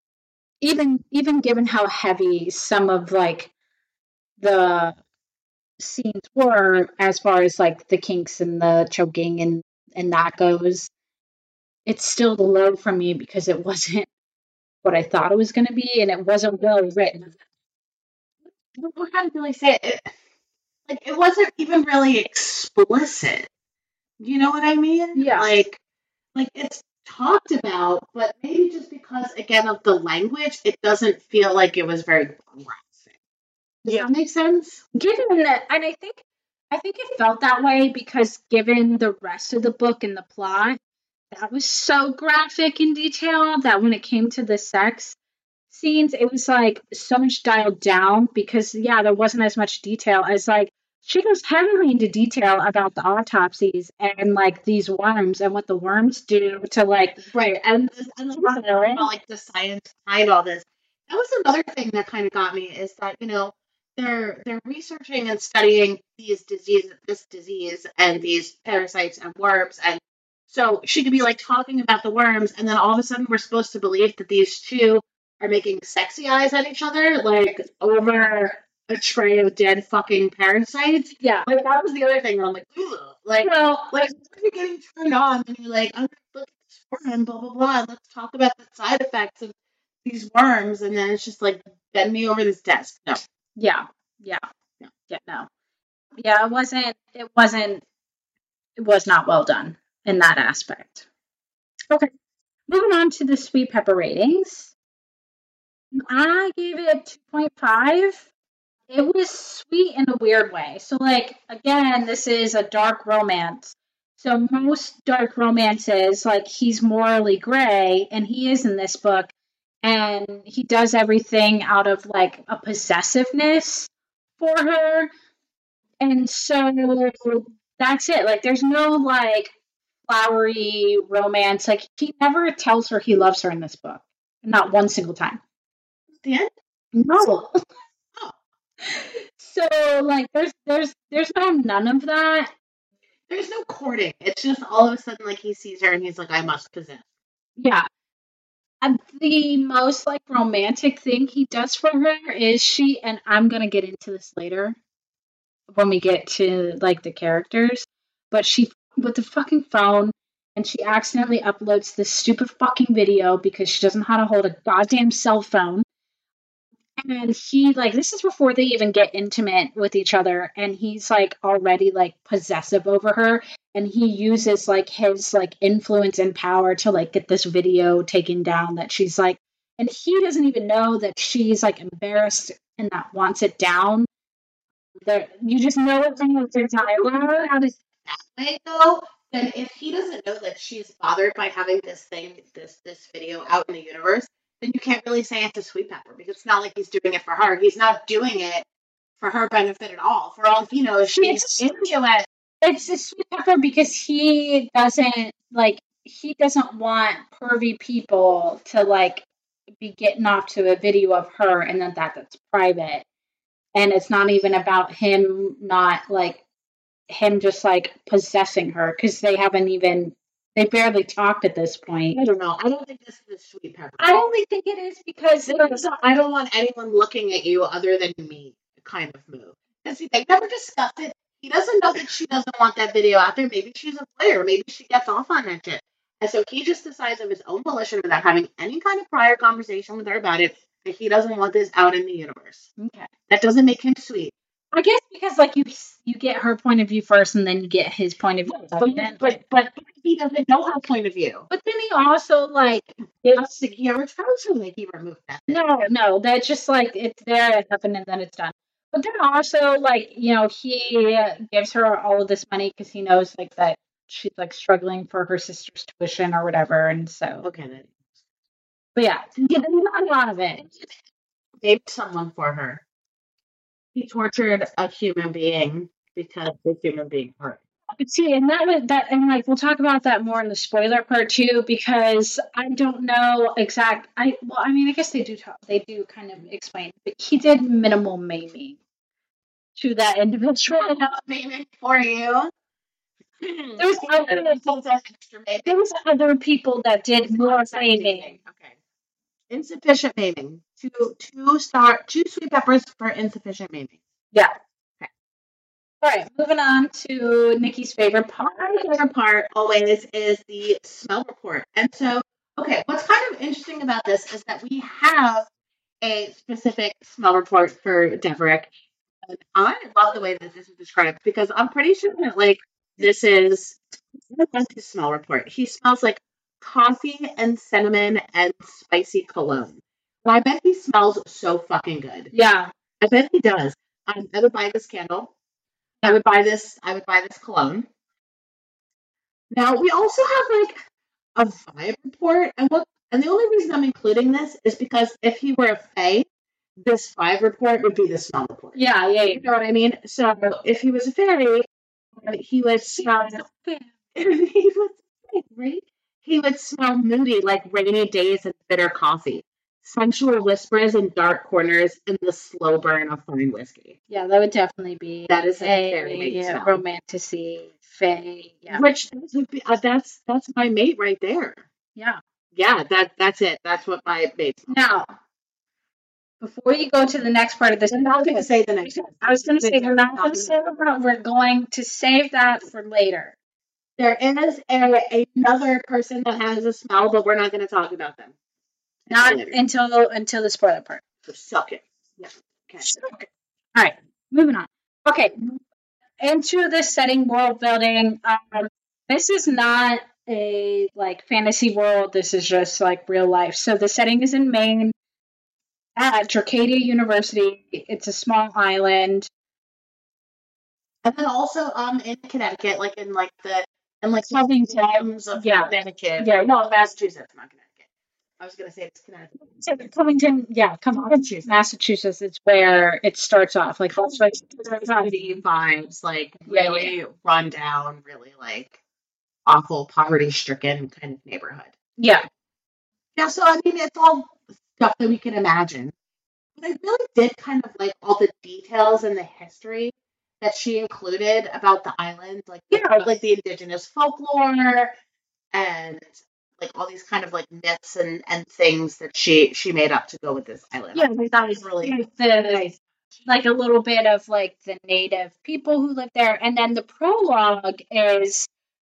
even given how heavy some of like the scenes were as far as like the kinks and the choking and that goes, it's still low for me because it wasn't what I thought it was going to be, and it wasn't well written. What kind of really say it? Like it wasn't even really explicit. You know what I mean? Yeah. Like it's talked about, but maybe just because, again, of the language, it doesn't feel like it was very graphic. Does that make sense? Given that, and I think it felt that way because given the rest of the book and the plot, that was so graphic in detail that when it came to the sex scenes, it was like so much dialed down because there wasn't as much detail as like she goes heavily into detail about the autopsies and like these worms and what the worms do to like Right. And about like the science behind all this. That was another thing that kind of got me is that, they're researching and studying this disease and these parasites and worms, and so she could be like talking about the worms, and then all of a sudden we're supposed to believe that these two are making sexy eyes at each other, like over a tray of dead fucking parasites. Yeah. Like that was the other thing where I'm like, ugh. Like when you're getting turned on and you're like, I'm gonna look at this worm, blah blah blah, and let's talk about the side effects of these worms, and then it's just like bend me over this desk. No. Yeah. No. Yeah, it was not well done in that aspect. Okay. Moving on to the sweet pepper ratings. I gave it 2.5. It was sweet in a weird way. So, like, again, this is a dark romance. So, most dark romances, like, he's morally gray, and he is in this book, and he does everything out of, like, a possessiveness for her. And so that's it. Like, there's no, like, flowery romance. Like, he never tells her he loves her in this book. Not one single time. The end? No. So like there's none of that. There's no courting. It's just all of a sudden like he sees her and he's like, I must possess. Yeah. And the most like romantic thing he does for her is and I'm gonna get into this later when we get to like the characters, but she with the fucking phone and she accidentally uploads this stupid fucking video because she doesn't know how to hold a goddamn cell phone. And he like this is before they even get intimate with each other, and he's like already like possessive over her, and he uses like his like influence and power to like get this video taken down that she's like, and he doesn't even know that she's like embarrassed and that wants it down. That you just know it from the dialogue. How does that way though? Then if he doesn't know that she's bothered by having this video out in the universe, then you can't really say it's a sweet pepper because it's not like he's doing it for her. He's not doing it for her benefit at all. For all he knows, she's into it. It's a sweet pepper because he doesn't want pervy people to like be getting off to a video of her and then that's private. And it's not even about him not like him just like possessing her because they barely talked at this point. I don't know. I don't think this is a sweet pepper. I only think it is because I don't want anyone looking at you other than me kind of move. Because they never discussed it. He doesn't know that she doesn't want that video out there. Maybe she's a player. Maybe she gets off on that shit. And so he just decides of his own volition without having any kind of prior conversation with her about it that he doesn't want this out in the universe. Okay. That doesn't make him sweet. I guess because like you get her point of view first and then you get his point of view. But he doesn't know her point of view. But then he also like he ever tells her that he removed that. No, that's just like it's there, it happened, and then it's done. But then also like he gives her all of this money because he knows like that she's like struggling for her sister's tuition or whatever, and so okay then. But yeah, a lot of it. Maybe someone for her. He tortured a human being because the human being hurt. But see, and and like we'll talk about that more in the spoiler part too, because I don't know I guess they do kind of explain, but he did minimal maiming to that individual. Maiming for you. There's other people that did more maiming. Okay. Insufficient maiming. Two sweet peppers for insufficient maiming. Yeah. Okay. All right, moving on to Nikki's favorite part. My favorite part always is the smell report. And so, okay, what's kind of interesting about this is that we have a specific smell report for Deverick. And I love the way that this is described because I'm pretty sure that like this is his smell report. He smells like coffee and cinnamon and spicy cologne. And I bet he smells so fucking good. Yeah. I bet he does. I would buy this candle. I would buy this. I would buy this cologne. Now we also have like a vibe report, and the only reason I'm including this is because if he were a fae, this vibe report would be the smell report. Yeah. You know what I mean? So if he was a fairy, he would smell. He would, right? He would smell moody like rainy days and bitter coffee, sensual whispers in dark corners, and the slow burn of fine whiskey. Yeah, that would definitely be That is a fairy mate smell. romantic-y, fae. Yeah. Which would be, that's my mate right there. Yeah. Yeah, that's it. That's what my mate smells. Now, before you go to the next part of this, I'm not going to say the next one. I was going to say we're not going to say it. We're going to save that for later. There is another person that has a smell, but we're not going to talk about them. Not until the spoiler part. So suck it. Yeah. Okay. All right. Moving on. Okay. Into the setting, world building. This is not a like fantasy world. This is just like real life. So the setting is in Maine at Dracada University. It's a small island. And then also in Connecticut, like in like the Covington of Connecticut. Yeah, no, Massachusetts, not Connecticut. I was gonna say it's Connecticut. So Covington, Massachusetts is where it starts off. Like that's like the vibes, like really run down, really like awful, poverty stricken kind of neighborhood. Yeah. Yeah, so I mean it's all stuff that we can imagine. But I really did kind of like all the details and the history that she included about the island, like like the indigenous folklore and like all these kind of like myths and things that she made up to go with this island. Yeah, that was really nice. Like a little bit of like the native people who live there, and then the prologue is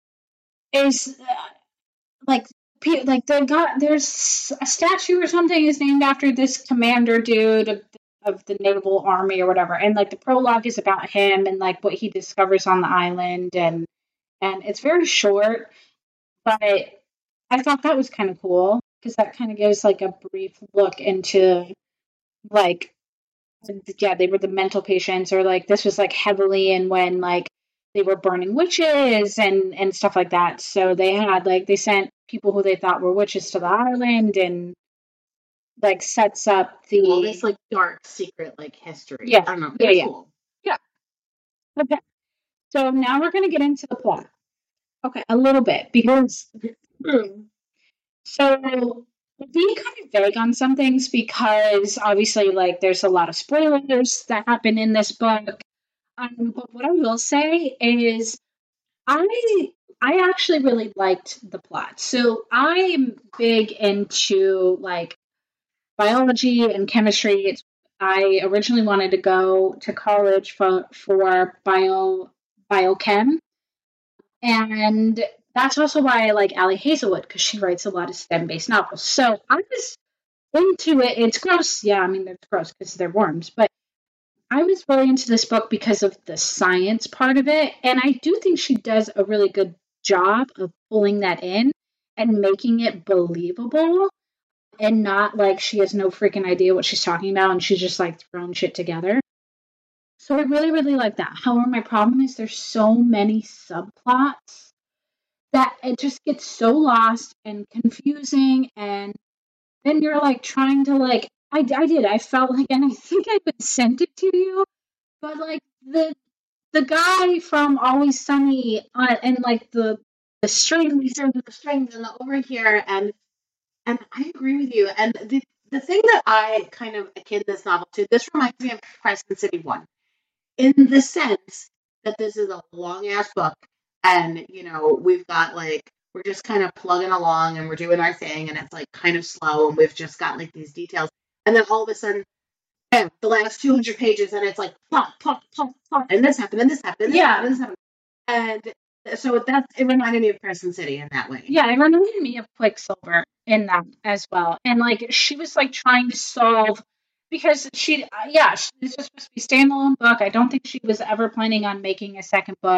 like there's a statue or something is named after this commander dude of the naval army or whatever, and like the prologue is about him and like what he discovers on the island, and it's very short, but I thought that was kind of cool because that kind of gives like a brief look into like they were the mental patients, or like this was like heavily in when like they were burning witches and stuff like that. So they had like they sent people who they thought were witches to the island, and like sets up this like dark secret like history. Yeah, I don't know. Yeah. Cool. Yeah. Okay. So now we're gonna get into the plot. Okay, a little bit because so being kind of vague on some things because obviously like there's a lot of spoilers that happen in this book. But what I will say is I actually really liked the plot. So I'm big into like biology and chemistry. I originally wanted to go to college for biochem, and that's also why I like Ali Hazelwood because she writes a lot of STEM-based novels. So I was into it. It's gross. Yeah, I mean, it's gross because they're worms. But I was really into this book because of the science part of it. And I do think she does a really good job of pulling that in and making it believable and not like she has no freaking idea what she's talking about and she's just like throwing shit together. So I really, really like that. However, my problem is there's so many subplots that it just gets so lost and confusing, and then you're like trying to like I did. I felt like, and I think I even sent it to you, but like the guy from Always Sunny and like the strings and the over here, and I agree with you. And the thing that I kind of akin this novel to, this reminds me of Crescent City 1, in the sense that this is a long ass book, and you know we've got like we're just kind of plugging along and we're doing our thing, and it's like kind of slow, and we've just got like these details, and then all of a sudden, bam, the last 200 pages, and it's like plop, plop, plop, plop, and this happened, and this happened, and this happened, and this happened, and so it reminded me of Crescent City in that way. Yeah, it reminded me of Quicksilver in that as well, and like she was like trying to solve. Because this was supposed to be a standalone book. I don't think she was ever planning on making a second book.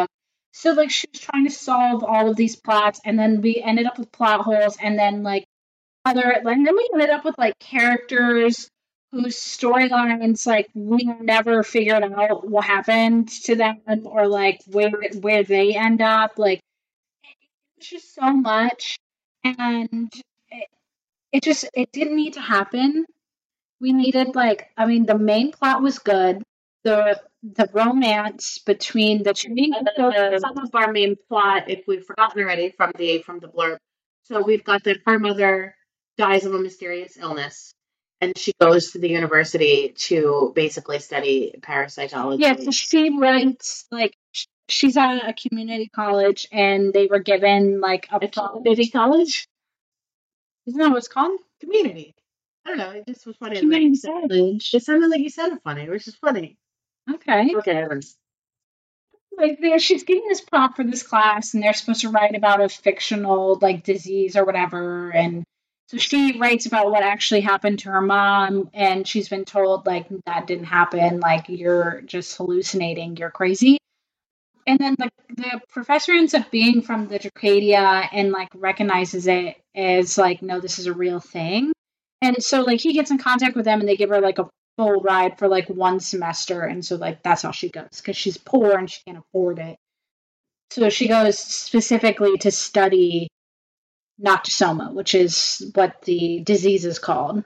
So like she was trying to solve all of these plots, and then we ended up with plot holes, and then like and then we ended up with like characters whose storylines like we never figured out what happened to them, or like where they end up. Like it's just so much, and it, it didn't need to happen. We needed like, I mean, the main plot was good. The romance between the two. Some of our main plot, if we've forgotten already from the blurb. So we've got that her mother dies of a mysterious illness, and she goes to the university to basically study parasitology. Yeah, so she writes like she's at a community college, and they were given like a community college. Isn't that what it's called? Community. I don't know. It just was funny. Community college. It sounded like you said it funny, which is funny. Okay. Okay. Like she's getting this prompt for this class, and they're supposed to write about a fictional like disease or whatever, and so she writes about what actually happened to her mom, and she's been told like that didn't happen, like you're just hallucinating, you're crazy. And then the professor ends up being from the Dracadia and like recognizes it as like, no, this is a real thing. And so like he gets in contact with them, and they give her like a full ride for like one semester, and so like that's how she goes because she's poor and she can't afford it. So she goes specifically to study Noctisoma, which is what the disease is called.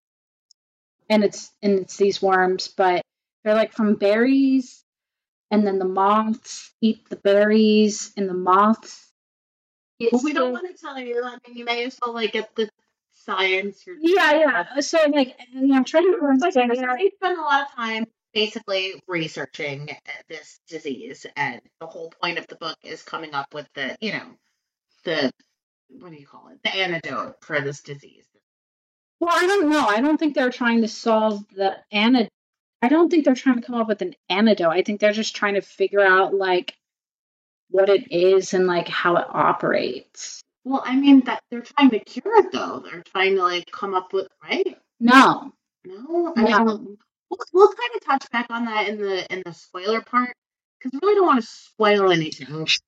And it's these worms, but they're like from berries, and then the moths eat the berries, and the moths. Well, we don't want to tell you. I mean, you may as well like get the science. Yeah. So like, I'm trying to remember. They spend a lot of time basically researching this disease, and the whole point of the book is coming up with the what do you call it? The antidote for this disease. Well, I don't know. I don't think they're trying to solve the antidote. I don't think they're trying to come up with an antidote. I think they're just trying to figure out like what it is and like how it operates. Well, I mean that they're trying to cure it though. They're trying to like come up with right. No. I mean, we'll kind of touch back on that in the spoiler part because we really don't want to spoil anything. She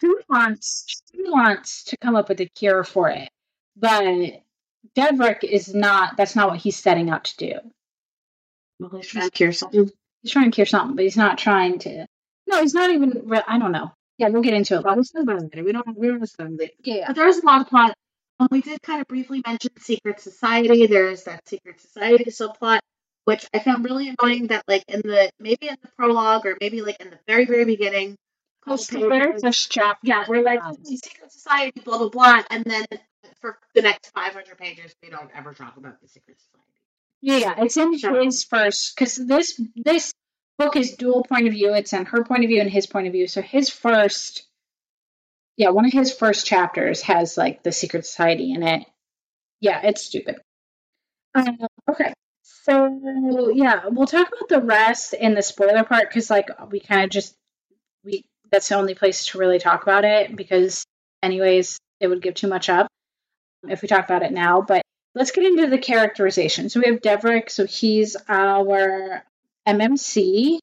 wants to come up with a cure for it, but Devrick is not. That's not what he's setting out to do. Well, he's trying to cure something. He's trying to cure something, but he's not trying to. No, he's not even. I don't know. Yeah, we'll get into it. We don't understand it. Yeah, but there's a lot of plot. We did kind of briefly mention Secret Society. There's that Secret Society subplot, which I found really annoying. That like maybe in the prologue or maybe like in the very very beginning, first chapter. Yeah, we're like Secret Society, blah blah blah, and then for the next 500 pages, we don't ever talk about the Secret Society. Yeah, it's in his first because this book is dual point of view. It's in her point of view and his point of view. So his first. Yeah, one of his first chapters has like the Secret Society in it. Yeah, it's stupid. Okay, so yeah, we'll talk about the rest in the spoiler part because like we kind of that's the only place to really talk about it because anyways it would give too much up if we talk about it now. But let's get into the characterization. So we have Devrick. So he's our MMC.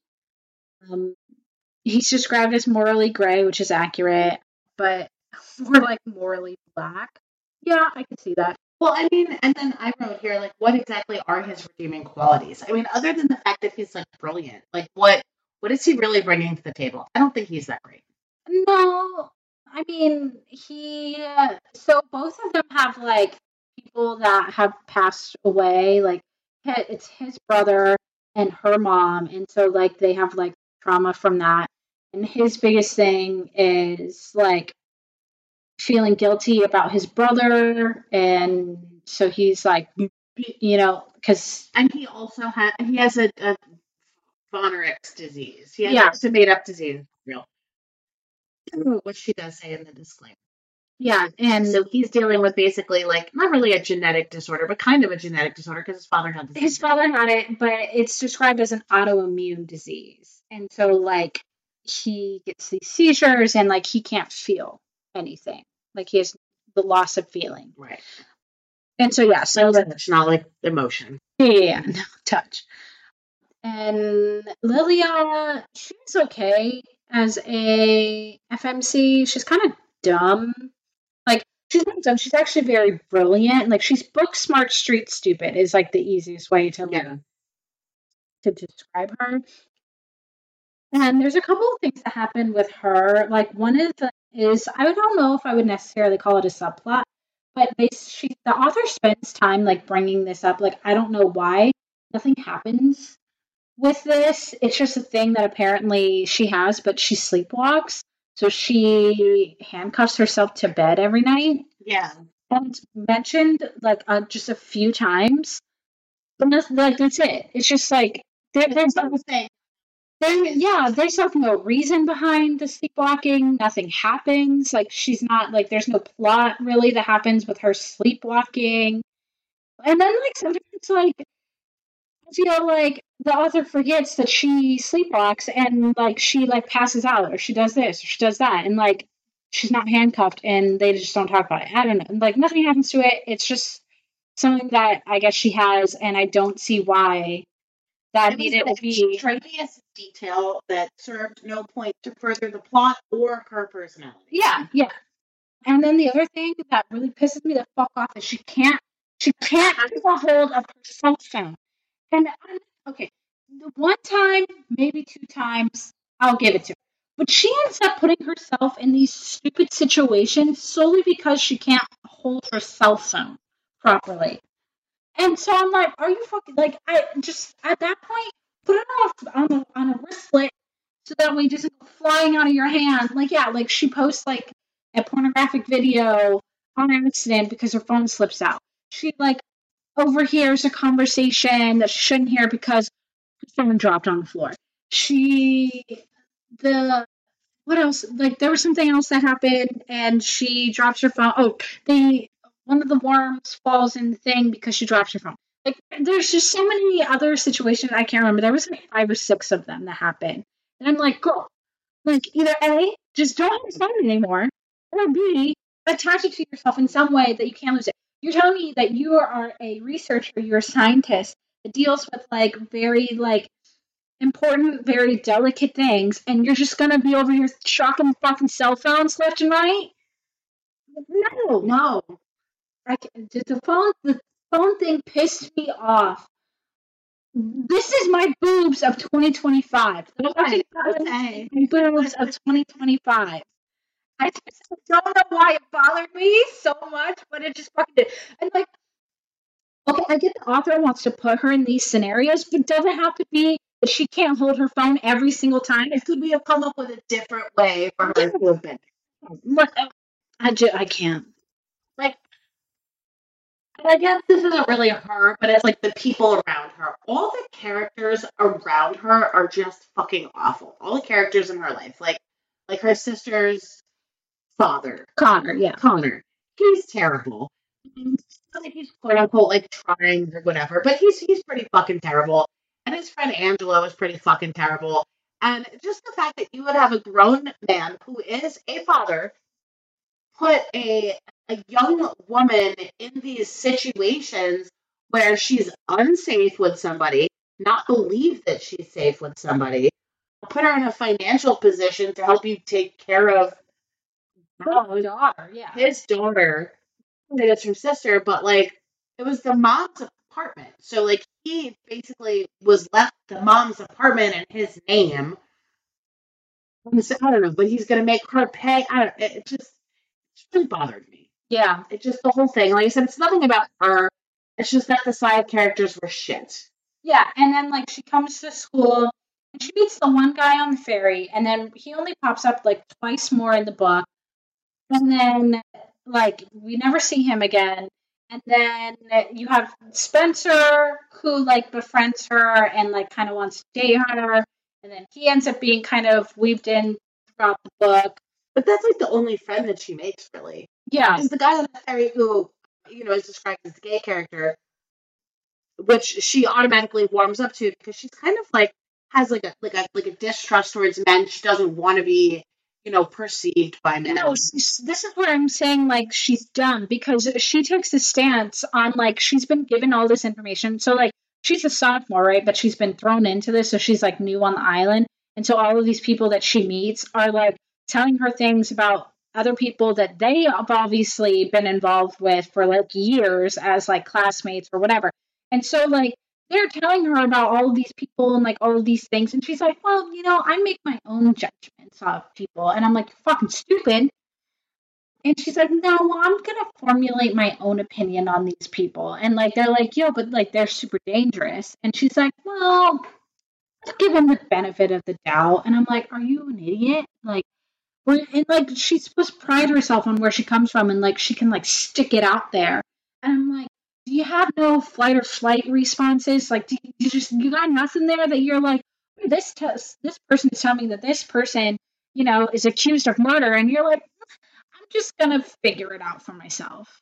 He's described as morally gray, which is accurate, but more like morally black. Yeah, I can see that. Well, I mean, and then I wrote here, like, what exactly are his redeeming qualities? I mean, other than the fact that he's, like, brilliant, like, what is he really bringing to the table? I don't think he's that great. No, I mean, so both of them have, like, people that have passed away, like, it's his brother and her mom, and so, like, they have, like, trauma from that. And his biggest thing is, like, feeling guilty about his brother, and so he's like, because and he also has a von Erich's disease. He has a made up disease, real, which she does say in the disclaimer. Yeah, and so he's dealing with basically like not really a genetic disorder, but kind of a genetic disorder because his father had it. His father had it, but it's described as an autoimmune disease, and so like he gets these seizures, and like he can't feel anything. Like he has the loss of feeling. Right. And so, yeah. So it's not like emotion. Yeah, no touch. And Lilia, she's okay. as a FMC. She's kind of dumb. Like, she's not dumb. She's actually very brilliant. Like, she's book smart, street stupid is like the easiest way to describe her. And there's a couple of things that happen with her. Like, one of them is, I don't know if I would necessarily call it a subplot, but the author spends time like bringing this up. Like, I don't know why nothing happens with this. It's just a thing that apparently she has, but she sleepwalks. So she handcuffs herself to bed every night. Yeah. And it's mentioned like just a few times, but that's it. It's just like there's something. there's like no reason behind the sleepwalking. Nothing happens. Like, she's not like, there's no plot really that happens with her sleepwalking. And then like sometimes it's like, I feel like the author forgets that she sleepwalks and like she like passes out or she does this or she does that and like she's not handcuffed and they just don't talk about it. I don't know. Like, nothing happens to it. It's just something that I guess she has, and I don't see why that needed to be extraneous detail that served no point to further the plot or her personality. Yeah. And then the other thing that really pisses me the fuck off is she can't keep a hold of her cell phone. And okay, the one time, maybe two times, I'll give it to her. But she ends up putting herself in these stupid situations solely because she can't hold her cell phone properly. And so I'm like, are you fucking, like, I just, at that point, put it on a wristlet so that way it doesn't go flying out of your hand. Like, yeah, like she posts like a pornographic video on accident because her phone slips out. She like overhears a conversation that she shouldn't hear because her phone dropped on the floor. What else? Like, there was something else that happened and she drops her phone. Oh, one of the worms falls in the thing because she drops her phone. Like, there's just so many other situations I can't remember. There was like 5 or 6 of them that happened. And I'm like, girl, like, either A, just don't have your phone anymore, or B, attach it to yourself in some way that you can't lose it. You're telling me that you are a researcher, you're a scientist that deals with like very like important, very delicate things, and you're just gonna be over here shocking fucking cell phones left and right? No. The phone thing pissed me off. This is my boobs of 2025. Okay. My boobs of 2025. I just don't know why it bothered me so much, but it just fucking did. And like, okay, I get the author wants to put her in these scenarios, but does it have to be that she can't hold her phone every single time? Could we have come up with a different way for her to have been? I can't. Like, and I guess this isn't really her, but it's like the people around her. All the characters around her are just fucking awful. All the characters in her life, like her sister's father, Connor. He's terrible. I think he's quote unquote like trying or whatever, but he's pretty fucking terrible. And his friend Angelo is pretty fucking terrible. And just the fact that you would have a grown man who is a father put a young woman in these situations where she's unsafe with somebody, not believe that she's safe with somebody, put her in a financial position to help you take care of his daughter. It's her sister, but like it was the mom's apartment. So like he basically was left the mom's apartment in his name. I don't know, but he's gonna make her pay. I don't. It really bothered me. Yeah. It's just the whole thing. Like I said, it's nothing about her. It's just that the side characters were shit. Yeah, and then like she comes to school and she meets the one guy on the ferry, and then he only pops up like twice more in the book. And then like we never see him again. And then you have Spencer who like befriends her and like kind of wants to date her. And then he ends up being kind of weaved in throughout the book. But that's like the only friend that she makes, really. Yeah. Is the guy on the ferry who, is described as a gay character, which she automatically warms up to because she's kind of like has like a distrust towards men. She doesn't want to be, perceived by men. No, this is where I'm saying like she's dumb because she takes a stance on like she's been given all this information. So like she's a sophomore, right? But she's been thrown into this, so she's like new on the island. And so all of these people that she meets are like telling her things about other people that they have obviously been involved with for like years as like classmates or whatever. And so like they're telling her about all of these people and like all of these things. And she's like, well, I make my own judgments of people. And I'm like, you're fucking stupid. And she's like, no, well, I'm going to formulate my own opinion on these people. And like, they're like, yo, but like, they're super dangerous. And she's like, well, let's give them the benefit of the doubt. And I'm like, are you an idiot? Like, and like, she's supposed to pride herself on where she comes from and like, she can like stick it out there. And I'm like, do you have no flight or flight responses? Like, you got nothing there that you're like, this person is telling me that this person, is accused of murder. And you're like, I'm just gonna figure it out for myself.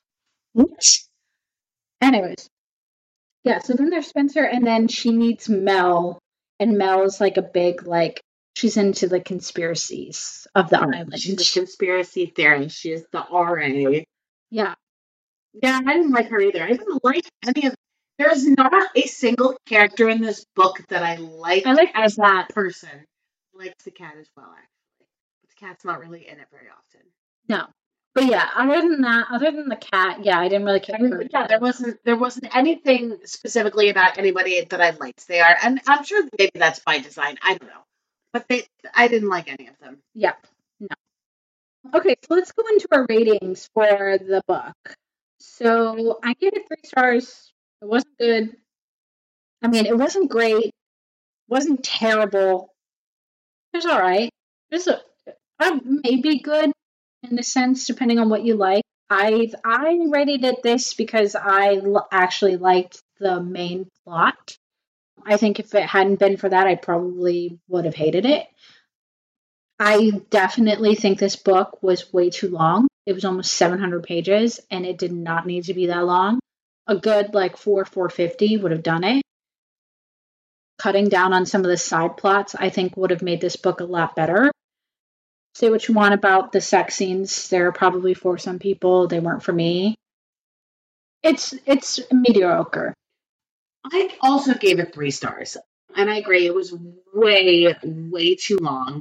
Anyways, yeah, so then there's Spencer, and then she meets Mel, and Mel is like a big, like, she's into the conspiracies of the island. She's a conspiracy theorist. She's the RA. Yeah. Yeah, I didn't like her either. I didn't like any of. There's not a single character in this book that I like. I like as that person. I like the cat as well, actually. But the cat's not really in it very often. No. But yeah, other than the cat, yeah, I didn't really care. Yeah, there wasn't anything specifically about anybody that I liked. They are, and I'm sure maybe that's by design. I don't know, but I didn't like any of them. Yeah, no. Okay, so let's go into our ratings for the book. So I gave it 3 stars. It wasn't good. I mean, it wasn't great. It wasn't terrible. It was all right. It was maybe good in a sense, depending on what you like. I rated it this because I actually liked the main plot. I think if it hadn't been for that, I probably would have hated it. I definitely think this book was way too long. It was almost 700 pages, and it did not need to be that long. A good, like, 450 would have done it. Cutting down on some of the side plots, I think, would have made this book a lot better. Say what you want about the sex scenes. They're probably for some people. They weren't for me. It's mediocre. I also gave it 3 stars. And I agree, it was way, way too long.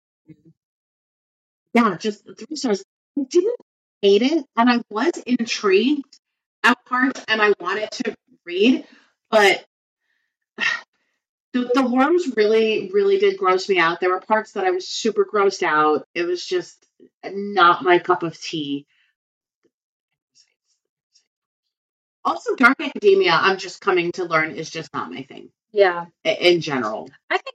Yeah, just 3 stars. I didn't hate it, and I was intrigued at parts, and I wanted to read, but the worms really, really did gross me out. There were parts that I was super grossed out. It was just not my cup of tea. Also, Dark Academia, I'm just coming to learn, is just not my thing. Yeah. In general. I think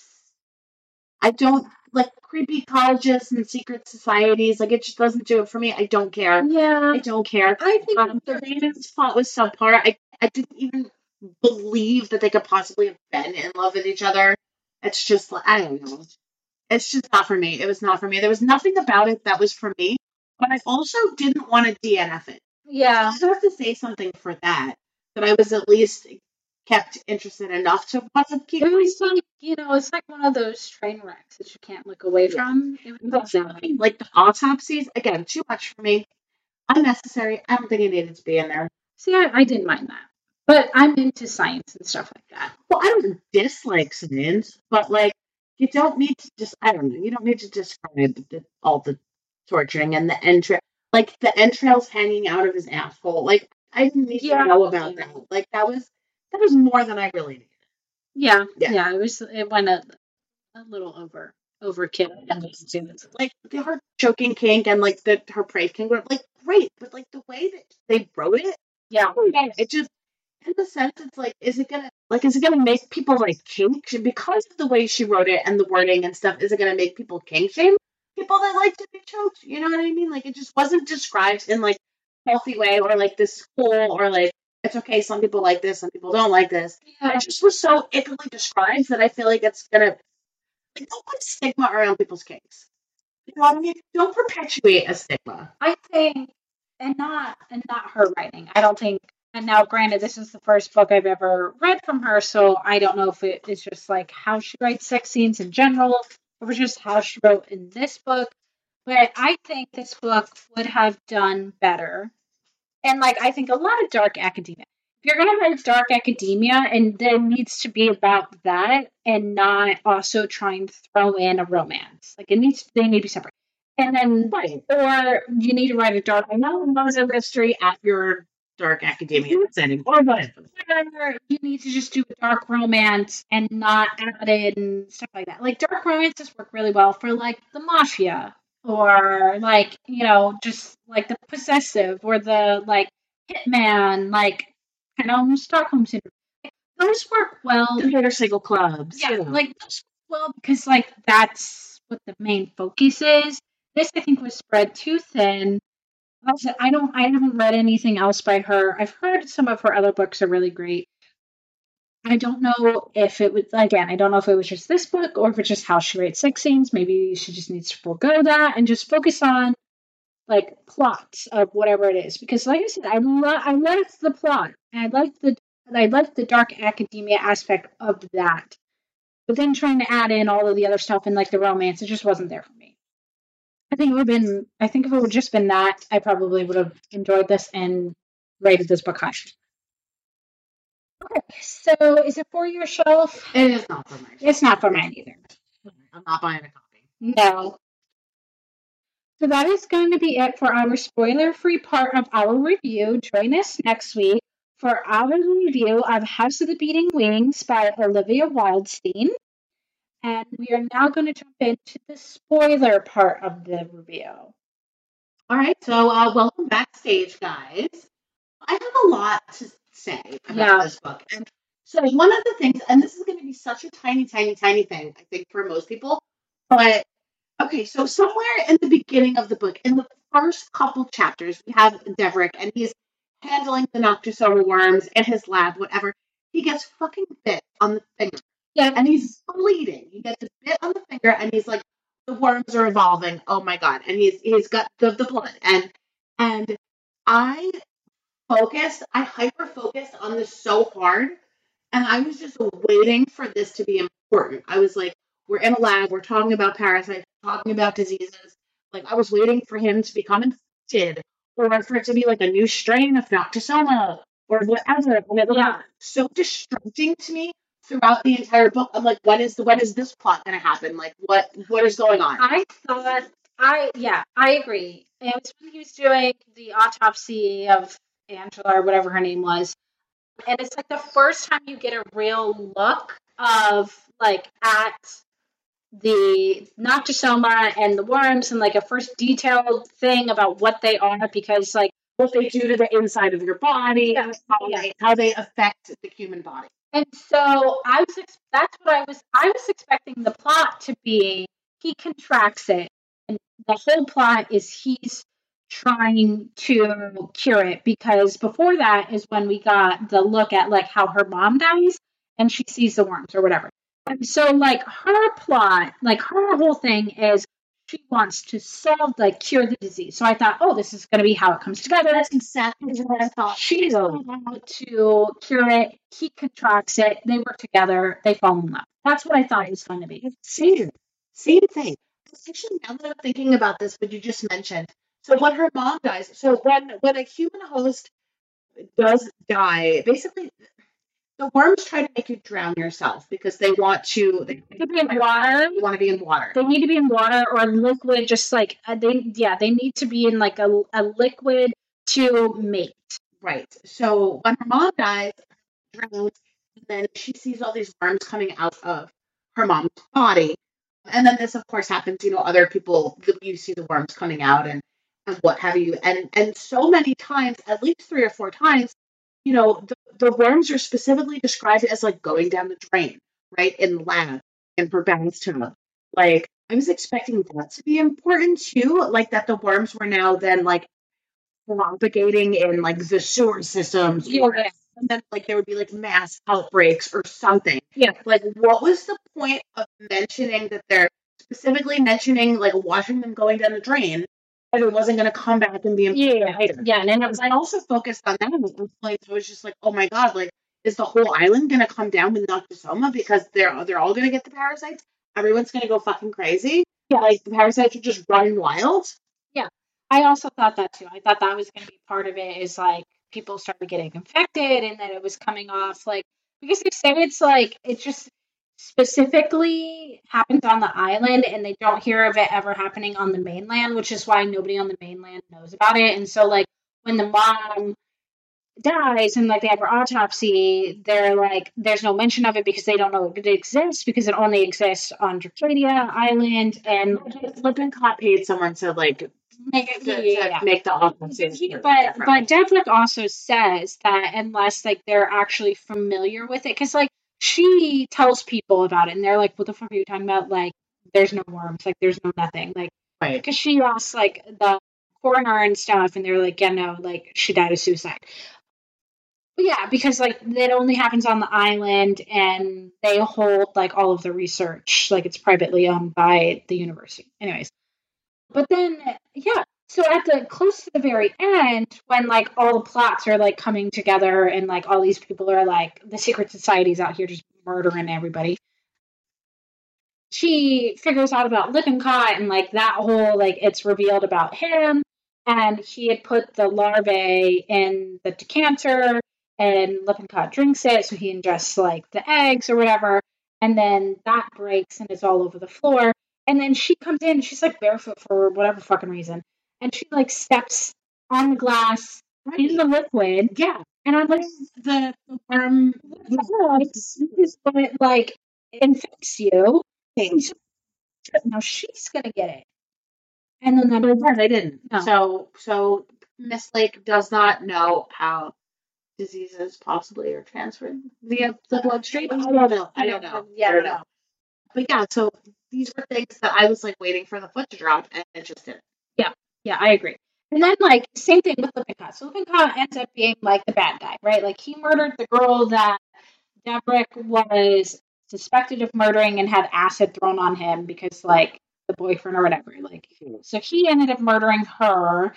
I don't like creepy colleges and secret societies. Like, it just doesn't do it for me. I don't care. Yeah. I don't care. I think the Ravens plot was subpar. I didn't even believe that they could possibly have been in love with each other. It's just, I don't know. It's just not for me. It was not for me. There was nothing about it that was for me, but I also didn't want to DNF it. Yeah. I have to say something for that I was at least kept interested enough to want to keep. It was like, it's like one of those train wrecks that you can't look away from. It was like the autopsies, again, too much for me. Unnecessary. I don't think it needed to be in there. See, I didn't mind that. But I'm into science and stuff like that. Well, I don't dislike science, but like, you don't need to you don't need to describe all the torturing and the like the entrails hanging out of his asshole. Like, I didn't need to know about that. Like, that was more than I really needed. Yeah. It went a little overkill. Like, her choking kink and like her praise kink were like great, but like the way that they wrote it, it just, in the sense, it's like, is it gonna make people like kink because of the way she wrote it and the wording and stuff? Is it gonna make people kink shame people that like to be choked? You know what I mean? Like, it just wasn't described in like a healthy way, or like this cool, or like, it's okay, some people like this, some people don't like this. It just was so icily described that I feel like it's gonna, like, don't put stigma around people's kinks. You know what I mean? Don't perpetuate a stigma. I think, and not her writing. I don't think. And now, granted, this is the first book I've ever read from her, so I don't know if it is just like how she writes sex scenes in general, or just how she wrote in this book. But I think this book would have done better. And like, I think a lot of Dark Academia, you're gonna write dark academia, and then needs to be about that, and not also try and throw in a romance. Like they need to be separate. And then, Right. or you need to write a dark. I know Mother Mystery at your dark academia setting. Or whatever. Or you need to just do a dark romance and not add in stuff like that. Like dark romances work really well for like the mafia, or like just like the possessive, or the like hitman, like kind of almost Stockholm syndrome. Those work well. The motorcycle clubs. Yeah, like those work well because like that's what the main focus is. This I think was spread too thin. Like I said, I haven't read anything else by her. I've heard some of her other books are really great. I don't know if it was, again, I don't know if it was just this book or if it's just how she writes sex scenes. Maybe she just needs to forego that and just focus on like plots of whatever it is. Because like I said, I liked the plot, and I liked the dark academia aspect of that. But then trying to add in all of the other stuff and like the romance, it just wasn't there for me. I think if it would just been that, I probably would have enjoyed this and rated this book high. Okay, so is it for your shelf? It is not for mine. It's not for mine either. I'm not buying a copy. No. So that is going to be it for our spoiler-free part of our review. Join us next week for our review of House of the Beating Wings by Olivia Wildstein. And we are now going to jump into the spoiler part of the review. All right, so welcome backstage, guys. I have a lot to say about this book. And so one of the things, and this is going to be such a tiny, tiny, tiny thing, I think, for most people, but okay, so somewhere in the beginning of the book, in the first couple chapters, we have Deverick, and he's handling the Noctisoma worms in his lab, whatever. He gets fucking bit on the finger. Yeah. And he's bleeding. He gets a bit on the finger, and he's like, the worms are evolving. Oh my god! And he's got the blood, and I hyper focused on this so hard, and I was just waiting for this to be important. I was like, we're in a lab, we're talking about parasites, talking about diseases. Like, I was waiting for him to become infected, or for it to be like a new strain of Noctisoma, or whatever. And it was so distracting to me throughout the entire book. I'm like, when is this plot going to happen? Like, what is going on? I agree. It was when he was doing the autopsy of Angela, or whatever her name was. And it's like the first time you get a real look of like at the Noctisoma and the worms, and like a first detailed thing about what they are, because like what they do to the inside of your body, how they affect the human body. And so that's what I was expecting the plot to be. He contracts it, and the whole plot is he's trying to cure it, because before that is when we got the look at like how her mom dies and she sees the worms or whatever. And so like her plot, like her whole thing is she wants to cure the disease. So I thought, oh, this is going to be how it comes together. That's exactly what I thought. She's out to cure it. He contracts it. They work together. They fall in love. That's what I thought it was going to be. Same thing. Actually, now that I'm thinking about this, what you just mentioned. So when her mom dies, so when a human host does die, basically the worms try to make you drown yourself because they want to be in water. You want to be in water. They need to be in water or liquid, just like they need to be in like a liquid to mate. Right. So when her mom dies, drowns, and then she sees all these worms coming out of her mom's body. And then this, of course, happens, other people, you see the worms coming out and what have you. And so many times, at least 3 or 4 times, the worms are specifically described as like going down the drain, right? In the lab, in her bathtub. Like, I was expecting that to be important too, like that the worms were now then like propagating in like the sewer systems. Yeah. And then like there would be like mass outbreaks or something. Yeah. Like, what was the point of mentioning that they're specifically mentioning like watching them going down the drain if it wasn't going to come back and be important later? Yeah, and then I also focused on that. Like, it was just like, oh my god, like, is the whole island going to come down with Noctisoma because they're all going to get the parasites? Everyone's going to go fucking crazy? Yeah. Like, the parasites are just running wild? Yeah. I also thought that too. I thought that was going to be part of it, is like people started getting infected and that it was coming off like because they said it's like it just specifically happens on the island and they don't hear of it ever happening on the mainland, which is why nobody on the mainland knows about it. And so like when the mom dies and like they have her autopsy, they're like there's no mention of it because they don't know it exists because it only exists on Dracadia Island and Lippincott paid someone to like make it to make the autopsy. but Devlik also says that unless like they're actually familiar with it, because like she tells people about it and they're like, "What the fuck are you talking about?" Like, there's no worms, like there's no nothing, like Right. because she asked like the coroner and stuff, and they're like, "Yeah, no, like she died of suicide." But yeah, because like it only happens on the island, and they hold like all of the research, like it's privately owned by the university. Anyways. But then, yeah. So at the close to the very end, when like all the plots are like coming together, and like all these people are like the secret society's out here just murdering everybody, she figures out about Lippincott and like that whole like it's revealed about him, and he had put the larvae in the decanter, and Lippincott drinks it, so he ingests like the eggs or whatever, and then that breaks and it's all over the floor. And then she comes in, she's like barefoot for whatever fucking reason, and she like steps on the glass in the liquid. Yeah. And I'm like, the worm is what like infects you. things. Now she's gonna get it. And then that They didn't. No. So Miss Lake does not know how diseases possibly are transferred via the bloodstream. I don't know. Yeah, I don't know. But yeah, so these were things that I was like waiting for the foot to drop, and it just didn't. Yeah, I agree. And then like same thing with Lippincott. So Lippincott ends up being like the bad guy, right? Like he murdered the girl that Devrik was suspected of murdering and had acid thrown on him because like the boyfriend or whatever. Like so he ended up murdering her.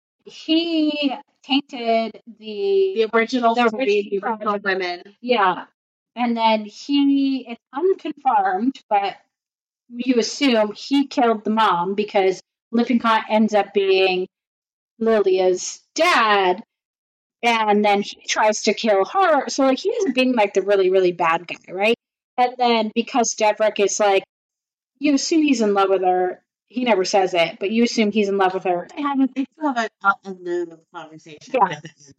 He tainted The original women. Yeah. And then it's unconfirmed, but you assume he killed the mom because Lippincott ends up being Lilia's dad, and then he tries to kill her. So like he ends up being like the really, really bad guy, right? And then because Devrik is like, you assume he's in love with her. He never says it, but you assume he's in love with her. They still have a conversation. Yeah.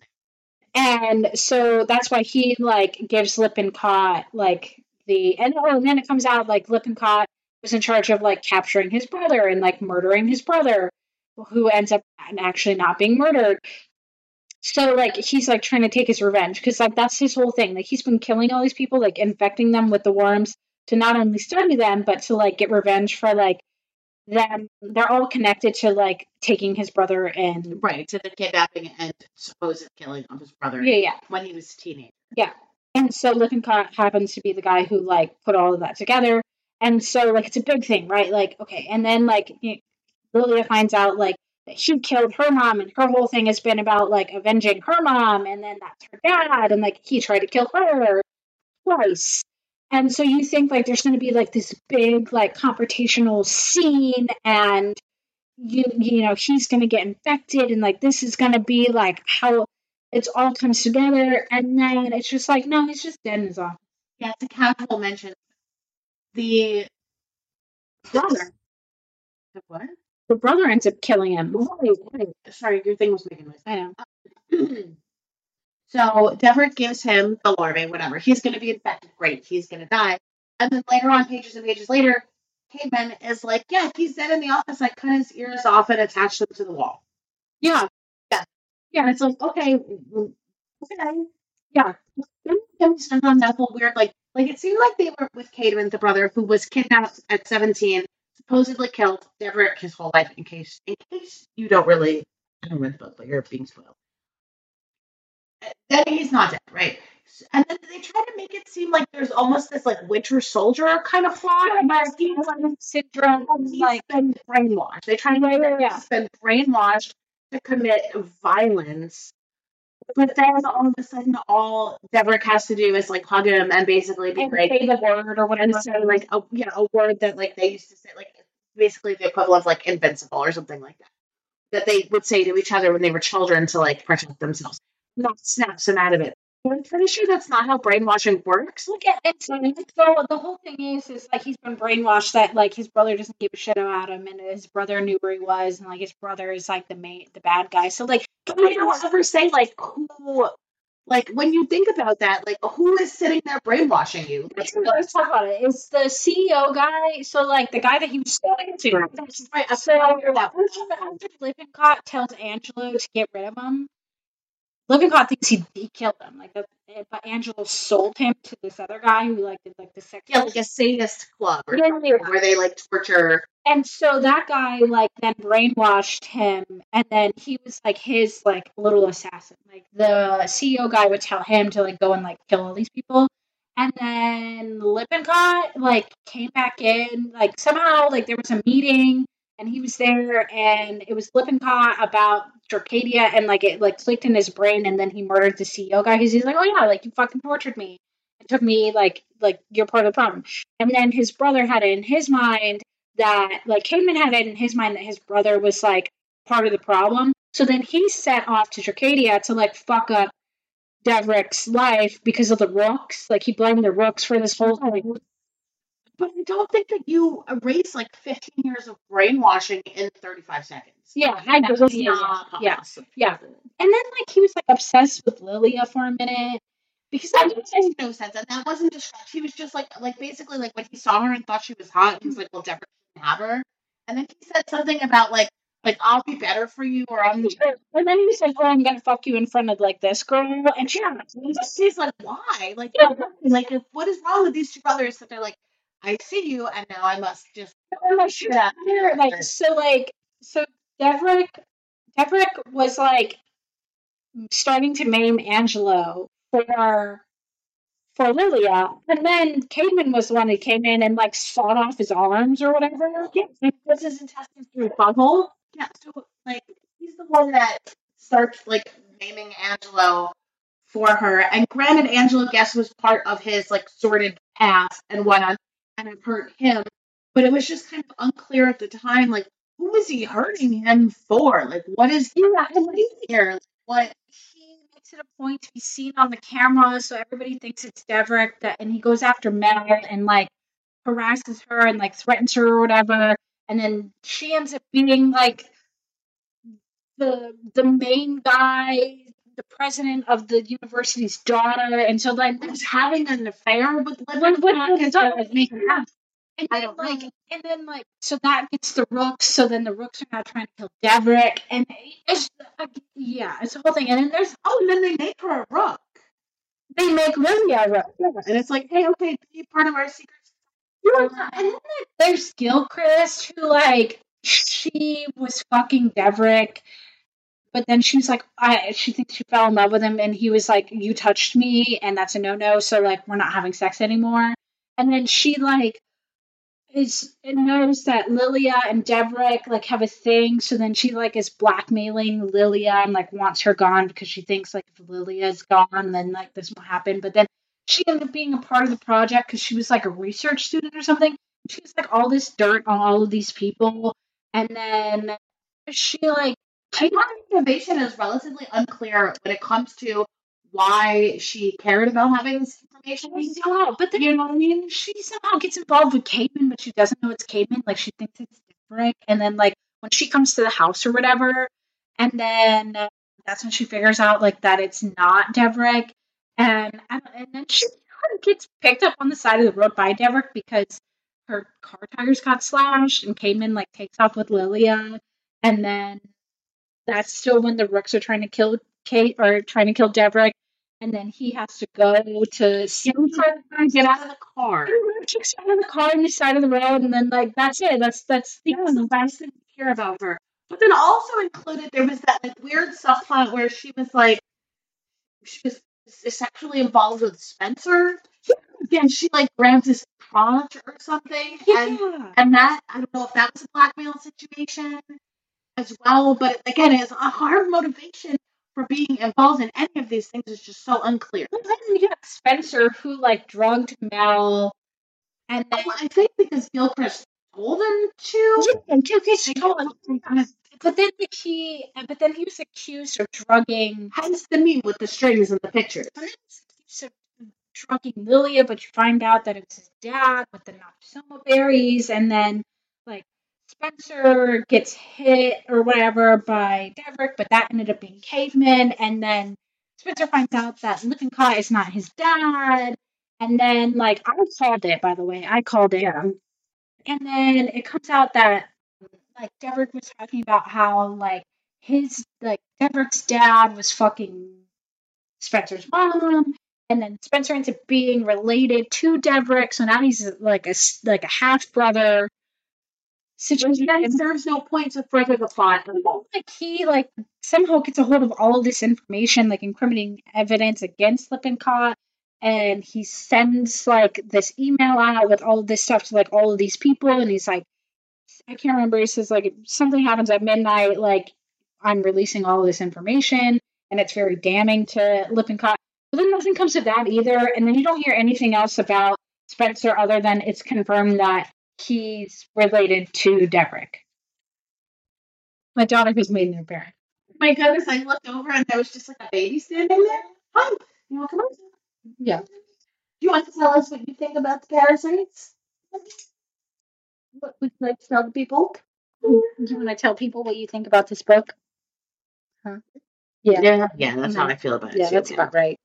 And so that's why he like gives Lippincott like and then it comes out like Lippincott was in charge of like capturing his brother and like murdering his brother, who ends up actually not being murdered. So like he's like trying to take his revenge because like that's his whole thing. Like he's been killing all these people, like infecting them with the worms to not only study them but to like get revenge for like them. They're all connected to like taking his brother and right to the kidnapping and supposed killing of his brother. Yeah. When he was a teenager. Yeah. And so Lippincott happens to be the guy who like put all of that together. And so like it's a big thing, right? Like okay, and then like Lilia finds out like that she killed her mom, and her whole thing has been about like avenging her mom, and then that's her dad, and like he tried to kill her twice. And so you think like there's going to be like this big like confrontational scene, and you know he's going to get infected, and like this is going to be like how it all comes together, and then it's just like no, he's just dead in his office. Yeah, it's a casual mention. The brother. The what? The brother ends up killing him. Sorry, your thing was making noise. I know. So Devrik gives him the larvae, whatever. He's going to be infected. Great. He's going to die. And then later on, pages and pages later, Caveman is like, yeah, he's dead in the office. I cut his ears off and attached them to the wall. Yeah. And it's like, okay. Yeah. Then we on that whole weird, like it seemed like they were with Cademan, the brother, who was kidnapped at 17, supposedly killed Devrik his whole life, in case you don't really, I don't read the book, but you're being spoiled. Then he's not dead, right? And then they try to make it seem like there's almost this like Winter Soldier kind of plot, but he's syndrome, like been brainwashed. They try to make it he's been brainwashed to commit violence. But then all of a sudden, all Devrik has to do is like hug him and basically be like, say the word or whatever. And say like a word that like they used to say, like basically the equivalent of like invincible or something like that. That they would say to each other when they were children to like protect themselves. snaps him out of it. But I'm pretty sure that's not how brainwashing works. Look at it. So the whole thing is like he's been brainwashed that like his brother doesn't give a shit about him, and his brother knew where he was, and like his brother is like the bad guy. So like, But I don't ever say like who, like when you think about that, like who is sitting there brainwashing you? let's talk about it. It's the CEO guy. So like the guy that he was selling to. That's right. So after Lippincott tells Angelo to get rid of him, Lippincott thinks he killed him. Like, but Angelo sold him to this other guy who like did like the sex. Yeah, like a sadist club or Yeah, something where they like torture. And so that guy like then brainwashed him, and then he was like his like little assassin. Like the CEO guy would tell him to like go and like kill all these people, and then Lippincott like came back in. Like somehow like there was a meeting, and he was there, and it was Lippincott about Dracadiia, and like it like clicked in his brain, and then he murdered the CEO guy because he's like, oh yeah, like you fucking tortured me. It took me like you're part of the problem. And then his brother had it in his mind that like Caedmon had it in his mind that his brother was like part of the problem. So then he set off to Dracadiia to like fuck up Devric's life because of the rooks. Like he blamed the rooks for this whole thing. But I don't think that you erase like 15 years of brainwashing in 35 seconds. Yeah, I agree. Yeah. And then like he was like obsessed with Lilia for a minute. Because that makes no sense, and that wasn't just she was just like basically like when he saw her and thought she was hot, he was like, "Well, Deborah shouldn't have her," and then he said something about like I'll be better for you, or I'm. And then he was like, "Oh, I'm gonna fuck you in front of like this girl," and she's like, "Why? Like, what is wrong with these two brothers that they're like, I see you, and now I must just." Like so Devrick was like starting to maim Angelo for Lilia, and then Caedmon was the one who came in and like sawed off his arms or whatever. Yeah, he puts his intestines through a butthole. Yeah, so like he's the one that starts like maiming Angelo for her. And granted, Angelo Guest was part of his like sordid past and whatnot, and it hurt him. But it was just kind of unclear at the time, like who is he hurting him for? Like what is here? What he makes it a point to be seen on the camera, so everybody thinks it's Devrick. And he goes after Mel and like harasses her and like threatens her or whatever. And then she ends up being like the main guy, the president of the university's daughter, and so like he's having an affair with Lippincott. And then so that gets the rooks. So then the rooks are now trying to kill Devrick, and it's it's the whole thing. And then and then they make her a rook. They make Lilia a rook, and it's like, hey, okay, be part of our secrets. And then there's Gilchrist, who like she was fucking Devrick, but then she was like, she thinks she fell in love with him, and he was like, you touched me, and that's a no-no. So like, we're not having sex anymore. And then she like knows that Lilia and Devrick like have a thing, so then she like is blackmailing Lilia and like wants her gone because she thinks like if Lilia's gone, then like this will happen. But then she ended up being a part of the project because she was like a research student or something. She has like all this dirt on all of these people, and then she like motivation is relatively unclear when it comes to why she cared about having this information. But then, you know what I mean? She somehow gets involved with Caedmon, but she doesn't know it's Caedmon. Like, she thinks it's Devrick. And then, like, when she comes to the house or whatever, and then that's when she figures out, like, that it's not Devrick. And then she gets picked up on the side of the road by Devrick because her car tires got slashed, and Caedmon, like, takes off with Lilia. And then that's still when the rooks are trying to kill Devrick. And then he has to go to get out of the car. Get out of the car on the side of the road, and then like that's it. That's the last thing to hear about her. But then also included there was that like weird subplot where she was sexually involved with Spencer. And she like grabs his crotch or something. Yeah. And that I don't know if that was a blackmail situation as well. But again, it's a hard motivation for being involved in any of these things is just so unclear. Well, then you got Spencer who like drugged Mel, and then I think because Gilchrist told him to. Gilchrist told him. but then he was accused of drugging. Hence the meme with the strings and the pictures. But then he was accused of drugging Lilia, but you find out that it's his dad with the Nopsoma berries, and then like Spencer gets hit or whatever by Deverick, but that ended up being Caveman, and then Spencer finds out that Lippincott is not his dad, and then like I called it, by the way, I called it, and then it comes out that like Deverick was talking about how like Deverick's dad was fucking Spencer's mom, and then Spencer ends up being related to Deverick, so now he's like a half brother situation. Then serves no point to further the plot. Like he like somehow gets a hold of all of this information, like incriminating evidence against Lippincott, and he sends like this email out with all of this stuff to like all of these people, and he's like, I can't remember. He says like if something happens at midnight, like I'm releasing all of this information, and it's very damning to Lippincott. But then nothing comes of that either, and then you don't hear anything else about Spencer other than it's confirmed that he's related to Deverick. My daughter who's made an appearance. My goodness, I looked over and there was just like a baby standing there. Hi, you want to come over? Yeah. Do you want to tell us what you think about the parasites? What would you like to tell the people? Do you want to tell people what you think about this book? Huh? Yeah, that's how I feel about it. Yeah, too. that's about right.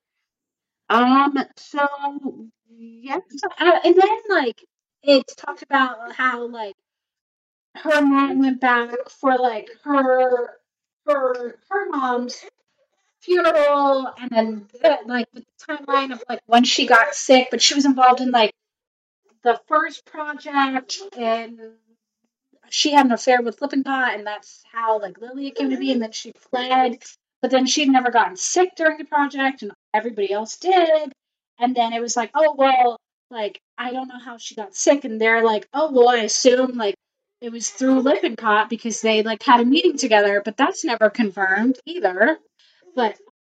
So yeah, and then like it's talked about how like her mom went back for like her mom's funeral, and then like the timeline of like when she got sick, but she was involved in like the first project, and she had an affair with Lippincott, and that's how like Lilia came to be, and then she fled, but then she'd never gotten sick during the project, and everybody else did, and then it was like, oh well, like I don't know how she got sick, and they're like, oh well, I assume like it was through Lippincott because they like had a meeting together, but that's never confirmed either. But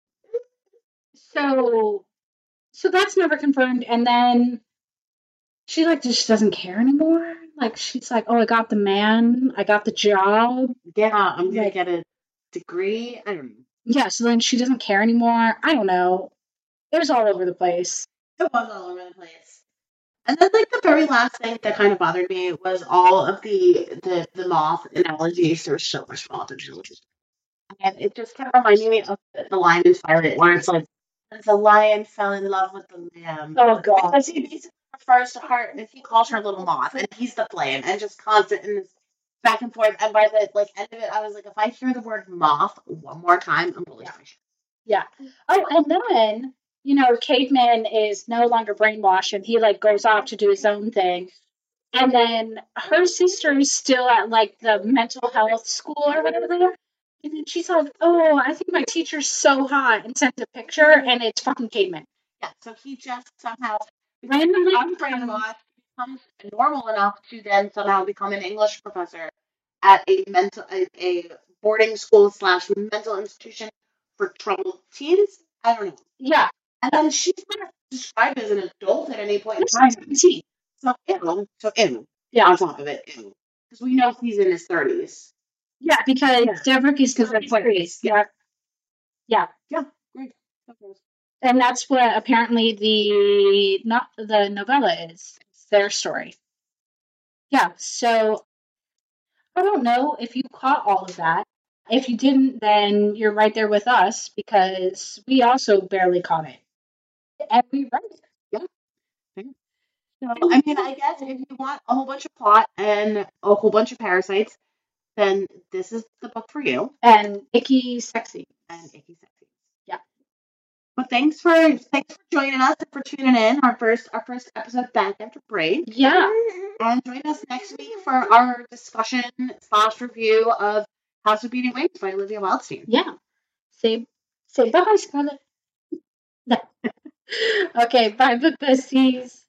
so that's never confirmed, and then she like just doesn't care anymore. Like she's like, oh, I got the man, I got the job. Yeah, I'm gonna get a degree. I don't know. Yeah, so then she doesn't care anymore. I don't know. It was all over the place. It was all over the place. And then like the very last thing that kind of bothered me was all of the moth analogies. There was so much moth analogies. And it just kept reminding me of the Lion in Twilight, where it's like the lion fell in love with the lamb. Oh god. Because he basically refers to her, and he calls her little moth, and he's the flame, and just constant in this back and forth. And by the like end of it, I was like, if I hear the word moth one more time, I'm really Yeah. Oh, and then Caveman is no longer brainwashed, and he like goes off to do his own thing. And then her sister is still at like the mental health school or whatever. And then she's like, oh, I think my teacher's so hot, and sent a picture, and it's fucking Caveman. Yeah, so he just somehow randomly unbrainwashed, becomes normal enough to then somehow become an English professor at a boarding school / mental institution for troubled teens. I don't know. Yeah. And then she's not described as an adult at any point in time. So ew. Yeah. On top of it, ew. Because we know he's in his 30s. Yeah, because Deverick is in his 40s. Yeah. Yeah. Yeah. Great. And that's what apparently the novella is. It's their story. Yeah. So I don't know if you caught all of that. If you didn't, then you're right there with us because we also barely caught it. And we read it. Yeah. So, I mean, I guess if you want a whole bunch of plot and a whole bunch of parasites, then this is the book for you. And icky sexy. Yeah. But thanks for joining us and for tuning in our first episode back after break. Yeah. And join us next week for our discussion / review of House of Beating Wings by Olivia Wildstein. Yeah. Say bye, Scarlett. Okay, bye, book besties.